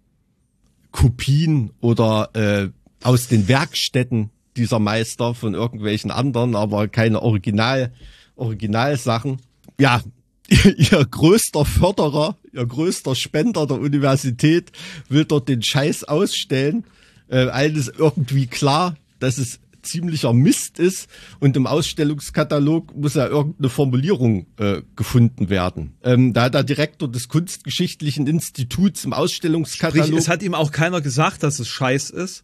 Kopien oder äh, aus den Werkstätten dieser Meister von irgendwelchen anderen, aber keine Original, Originalsachen. Ja, ihr größter Förderer, ihr größter Spender der Universität will dort den Scheiß ausstellen. Äh, allen ist irgendwie klar, dass es ziemlicher Mist ist und im Ausstellungskatalog muss ja irgendeine Formulierung äh, gefunden werden. Ähm, da hat der Direktor des Kunstgeschichtlichen Instituts im Ausstellungskatalog... Sprich, es hat ihm auch keiner gesagt, dass es Scheiß ist?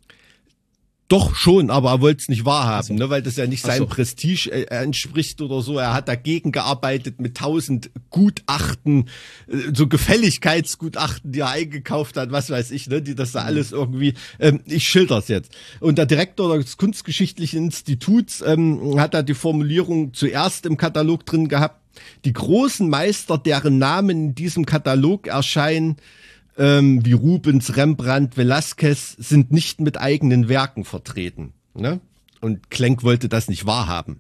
Doch schon, aber er wollte es nicht wahrhaben, ne, weil das ja nicht seinem so. Prestige äh, entspricht oder so. Er hat dagegen gearbeitet mit tausend Gutachten, äh, so Gefälligkeitsgutachten, die er eingekauft hat, was weiß ich, ne, die das da alles irgendwie. Ähm, ich schilder's jetzt. Und der Direktor des Kunstgeschichtlichen Instituts ähm, hat da die Formulierung zuerst im Katalog drin gehabt: Die großen Meister, deren Namen in diesem Katalog erscheinen, Ähm, wie Rubens, Rembrandt, Velázquez, sind nicht mit eigenen Werken vertreten. Ne? Und Klenk wollte das nicht wahrhaben.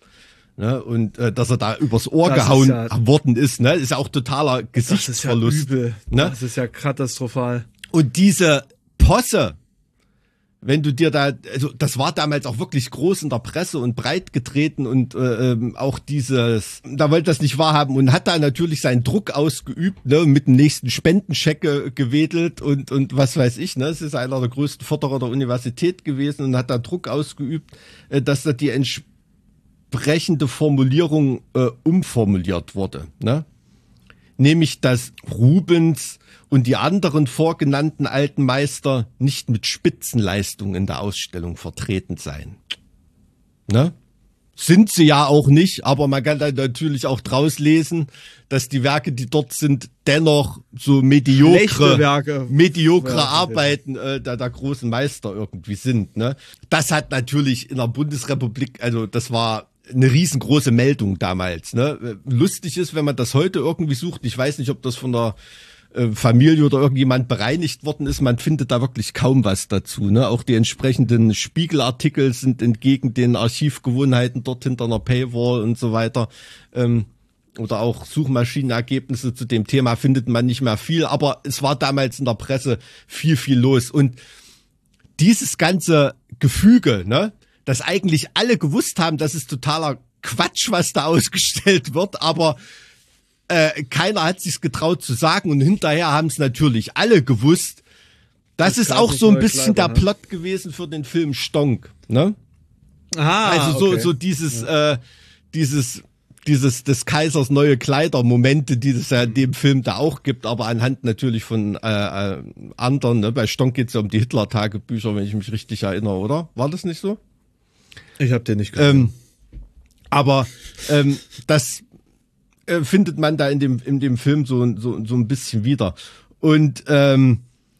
Ne? Und äh, dass er da übers Ohr das gehauen ist ja, worden ist, ne? Ist ja auch totaler Gesichtsverlust. Das ist ja übel. Ne? Das ist ja katastrophal. Und diese Posse, wenn du dir da, also das war damals auch wirklich groß in der Presse und breit getreten und äh, ähm, auch dieses, da wollte das nicht wahrhaben und hat da natürlich seinen Druck ausgeübt, ne, mit dem nächsten Spendencheck äh, gewedelt und und was weiß ich, ne, es ist einer der größten Förderer der Universität gewesen und hat da Druck ausgeübt, äh, dass da die entsprechende Formulierung äh, umformuliert wurde, ne, nämlich dass Rubens und die anderen vorgenannten alten Meister nicht mit Spitzenleistung in der Ausstellung vertreten seien. Ne? Sind sie ja auch nicht, aber man kann dann natürlich auch draus lesen, dass die Werke, die dort sind, dennoch so mediokre, Werke. mediokre Ja, Arbeiten äh, der, der großen Meister irgendwie sind. Ne? Das hat natürlich in der Bundesrepublik, also das war eine riesengroße Meldung damals. Ne? Lustig ist, wenn man das heute irgendwie sucht, ich weiß nicht, ob das von der Familie oder irgendjemand bereinigt worden ist, man findet da wirklich kaum was dazu. Ne? Auch die entsprechenden Spiegelartikel sind entgegen den Archivgewohnheiten dort hinter einer Paywall und so weiter. Ähm, oder auch Suchmaschinenergebnisse zu dem Thema findet man nicht mehr viel, aber es war damals in der Presse viel, viel los. Und dieses ganze Gefüge, ne, dass eigentlich alle gewusst haben, das ist totaler Quatsch, was da ausgestellt wird, aber Äh, keiner hat sich's getraut zu sagen und hinterher haben es natürlich alle gewusst. Das, das ist auch so ein bisschen Kleider, der ne? Plot gewesen für den Film Stonk, ne? Aha, also so okay. so dieses ja. äh, dieses dieses des Kaisers neue Kleider Momente, die es ja in dem Film da auch gibt, aber anhand natürlich von äh, äh, anderen. Ne? Bei Stonk geht's ja um die Hitler-Tagebücher, wenn ich mich richtig erinnere, oder? War das nicht so? Ich hab den nicht gehört. Ähm, aber ähm, das findet man da in dem in dem Film so so so ein bisschen wieder. Und ähm,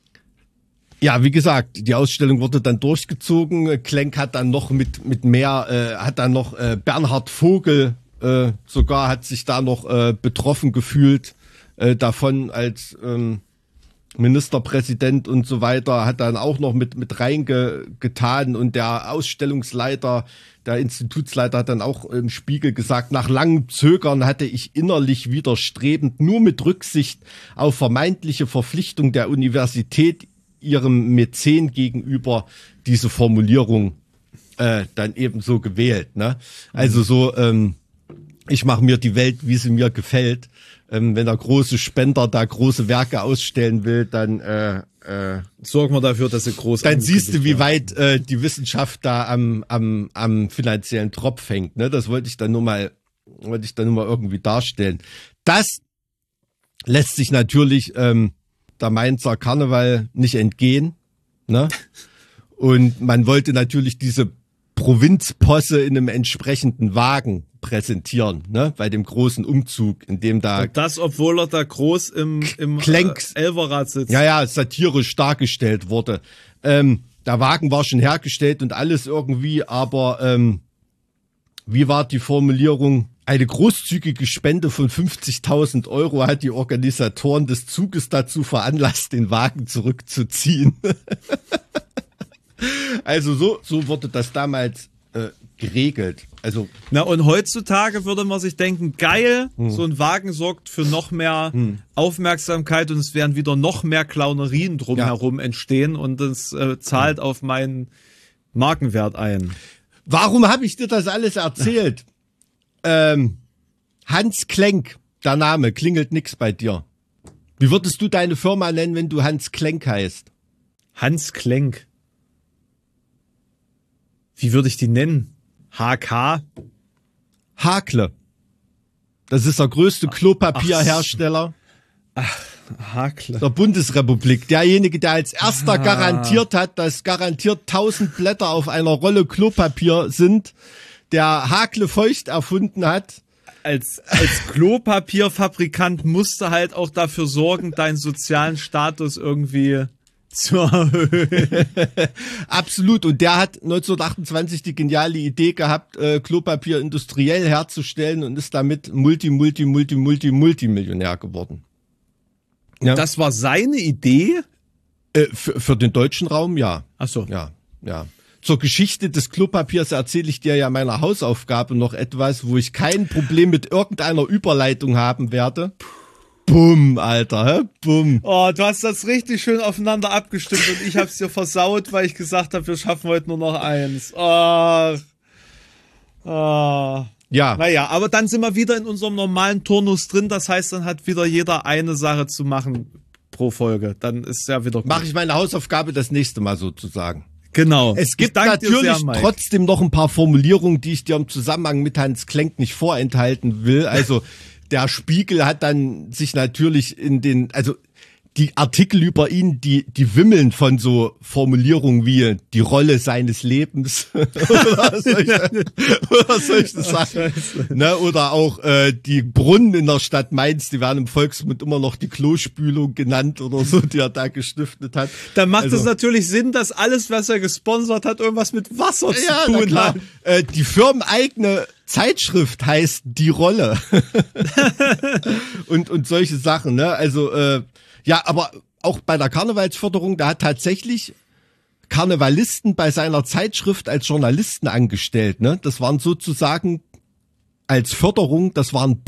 ja, wie gesagt, die Ausstellung wurde dann durchgezogen. Klenk hat dann noch mit mit mehr äh, hat dann noch äh, Bernhard Vogel äh, sogar hat sich da noch äh, betroffen gefühlt äh, davon als ähm, Ministerpräsident und so weiter, hat dann auch noch mit mit reingetan und der Ausstellungsleiter, der Institutsleiter hat dann auch im Spiegel gesagt, nach langem Zögern hatte ich innerlich widerstrebend nur mit Rücksicht auf vermeintliche Verpflichtung der Universität ihrem Mäzen gegenüber diese Formulierung äh, dann eben so gewählt. Ne? Also so ähm, ich mache mir die Welt, wie sie mir gefällt. Ähm, wenn der große Spender da große Werke ausstellen will, dann äh, äh, sorgen wir dafür, dass sie groß Dann siehst du, wie werden. weit äh, die Wissenschaft da am am am finanziellen Tropf hängt. Ne? Das wollte ich dann nur mal wollte ich dann nur mal irgendwie darstellen. Das lässt sich natürlich ähm, der Mainzer Karneval nicht entgehen. Ne? Und man wollte natürlich diese Provinzposse in einem entsprechenden Wagen präsentieren, ne? Bei dem großen Umzug, in dem da... Und das, obwohl er da groß im, im Klenks, äh, Elverrad sitzt. Ja, ja, satirisch dargestellt wurde. Ähm, der Wagen war schon hergestellt und alles irgendwie, aber ähm, wie war die Formulierung? Eine großzügige Spende von fünfzigtausend Euro hat die Organisatoren des Zuges dazu veranlasst, den Wagen zurückzuziehen. Also so, so wurde das damals äh, geregelt. Also Na und heutzutage würde man sich denken, geil, Hm. so ein Wagen sorgt für noch mehr Aufmerksamkeit und es werden wieder noch mehr Clownerien drumherum entstehen und es äh, zahlt auf meinen Markenwert ein. warum habe ich dir das alles erzählt? ähm, Hans Klenk, der Name, klingelt nix bei dir. Wie würdest du deine Firma nennen, wenn du Hans Klenk heißt? Hans Klenk. Wie würde ich die nennen? H K? Hakle. Das ist der größte Klopapierhersteller Hakle. der Bundesrepublik. Derjenige, der als erster garantiert hat, dass garantiert tausend Blätter auf einer Rolle Klopapier sind, der Hakle Feucht erfunden hat. Als, als Klopapierfabrikant musst du halt auch dafür sorgen, deinen sozialen Status irgendwie zu erhöhen. Absolut. Und der hat neunzehnhundertachtundzwanzig die geniale Idee gehabt, äh, Klopapier industriell herzustellen und ist damit Multi, Multi, Multi, Multi, Multimillionär geworden. Ja. Das war seine Idee? Äh, für, für den deutschen Raum, ja. Ach so. Ja, ja. Zur Geschichte des Klopapiers erzähle ich dir ja meiner Hausaufgabe noch etwas, wo ich kein Problem mit irgendeiner Überleitung haben werde. Bumm, Alter, hä? Bumm. Oh, du hast das richtig schön aufeinander abgestimmt und ich hab's dir versaut, weil ich gesagt habe, wir schaffen heute nur noch eins. Oh. Oh. Ja. Naja, aber dann sind wir wieder in unserem normalen Turnus drin. Das heißt, dann hat wieder jeder eine Sache zu machen pro Folge. Dann ist ja wieder gut. Mache ich meine Hausaufgabe das nächste Mal sozusagen. Genau. Es gibt Ich danke dir natürlich sehr, Mike. trotzdem noch ein paar Formulierungen, die ich dir im Zusammenhang mit Hans Klenk nicht vorenthalten will. Also der Spiegel hat dann sich natürlich in den, also die Artikel über ihn, die die wimmeln von so Formulierungen wie die Rolle seines Lebens oder solche, oder solche Sachen. Ne, oder auch äh, die Brunnen in der Stadt Mainz, die werden im Volksmund immer noch die Klospülung genannt oder so, die er da gestiftet hat. Dann macht Also- es natürlich Sinn, dass alles, was er gesponsert hat, irgendwas mit Wasser zu Ja, na tun klar. hat. Äh, die firmeneigene Zeitschrift heißt Die Rolle. und, und solche Sachen, ne? Also, äh, ja, aber auch bei der Karnevalsförderung, da hat tatsächlich Karnevalisten bei seiner Zeitschrift als Journalisten angestellt, ne? Das waren sozusagen als Förderung, das waren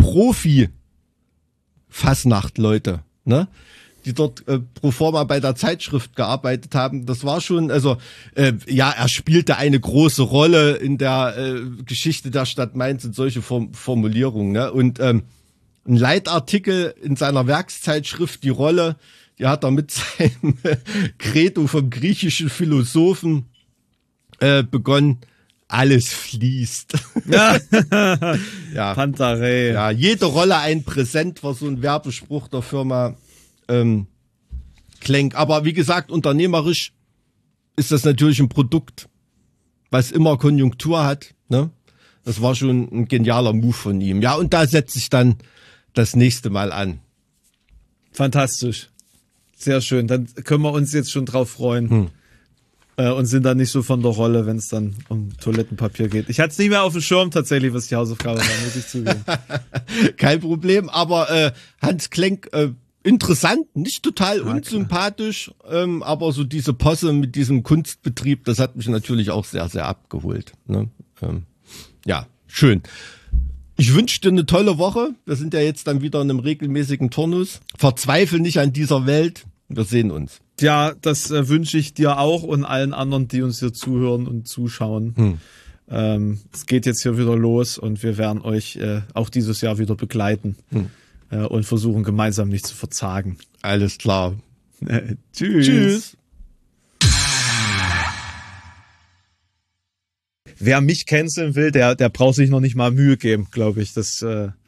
Profi-Fasnacht-Leute, ne? Die dort äh, pro forma bei der Zeitschrift gearbeitet haben. Das war schon, also äh, ja, er spielte eine große Rolle in der äh, Geschichte der Stadt Mainz und solche Form Formulierungen. Ne? Und ähm, ein Leitartikel in seiner Werkszeitschrift Die Rolle, die hat er mit seinem Credo vom griechischen Philosophen äh, begonnen. Alles fließt. Ja. Ja. Pantarei. Ja, jede Rolle ein Präsent war so ein Werbespruch der Firma ähm, Klenk. Aber wie gesagt, unternehmerisch ist das natürlich ein Produkt, was immer Konjunktur hat. Ne? Das war schon ein genialer Move von ihm. Ja, und da setze ich dann das nächste Mal an. Fantastisch. Sehr schön. Dann können wir uns jetzt schon drauf freuen. Hm. Äh, und sind dann nicht so von der Rolle, wenn es dann um Toilettenpapier geht. Ich hatte es nicht mehr auf dem Schirm tatsächlich, was die Hausaufgabe war, muss ich zugeben. Kein Problem, aber äh, Hans Klenk, äh, interessant, nicht total klar. unsympathisch, ähm, aber so diese Posse mit diesem Kunstbetrieb, das hat mich natürlich auch sehr, sehr abgeholt. Ne? Ähm, ja, schön. Ich wünsche dir eine tolle Woche. Wir sind ja jetzt dann wieder in einem regelmäßigen Turnus. Verzweifel nicht an dieser Welt. Wir sehen uns. Ja, das äh, wünsche ich dir auch und allen anderen, die uns hier zuhören und zuschauen. Hm. Ähm, es geht jetzt hier wieder los und wir werden euch äh, auch dieses Jahr wieder begleiten hm. äh, und versuchen gemeinsam nicht zu verzagen. Alles klar. Äh, tschüss. Tschüss. Wer mich canceln will, der, der braucht sich noch nicht mal Mühe geben, glaube ich. Das, äh,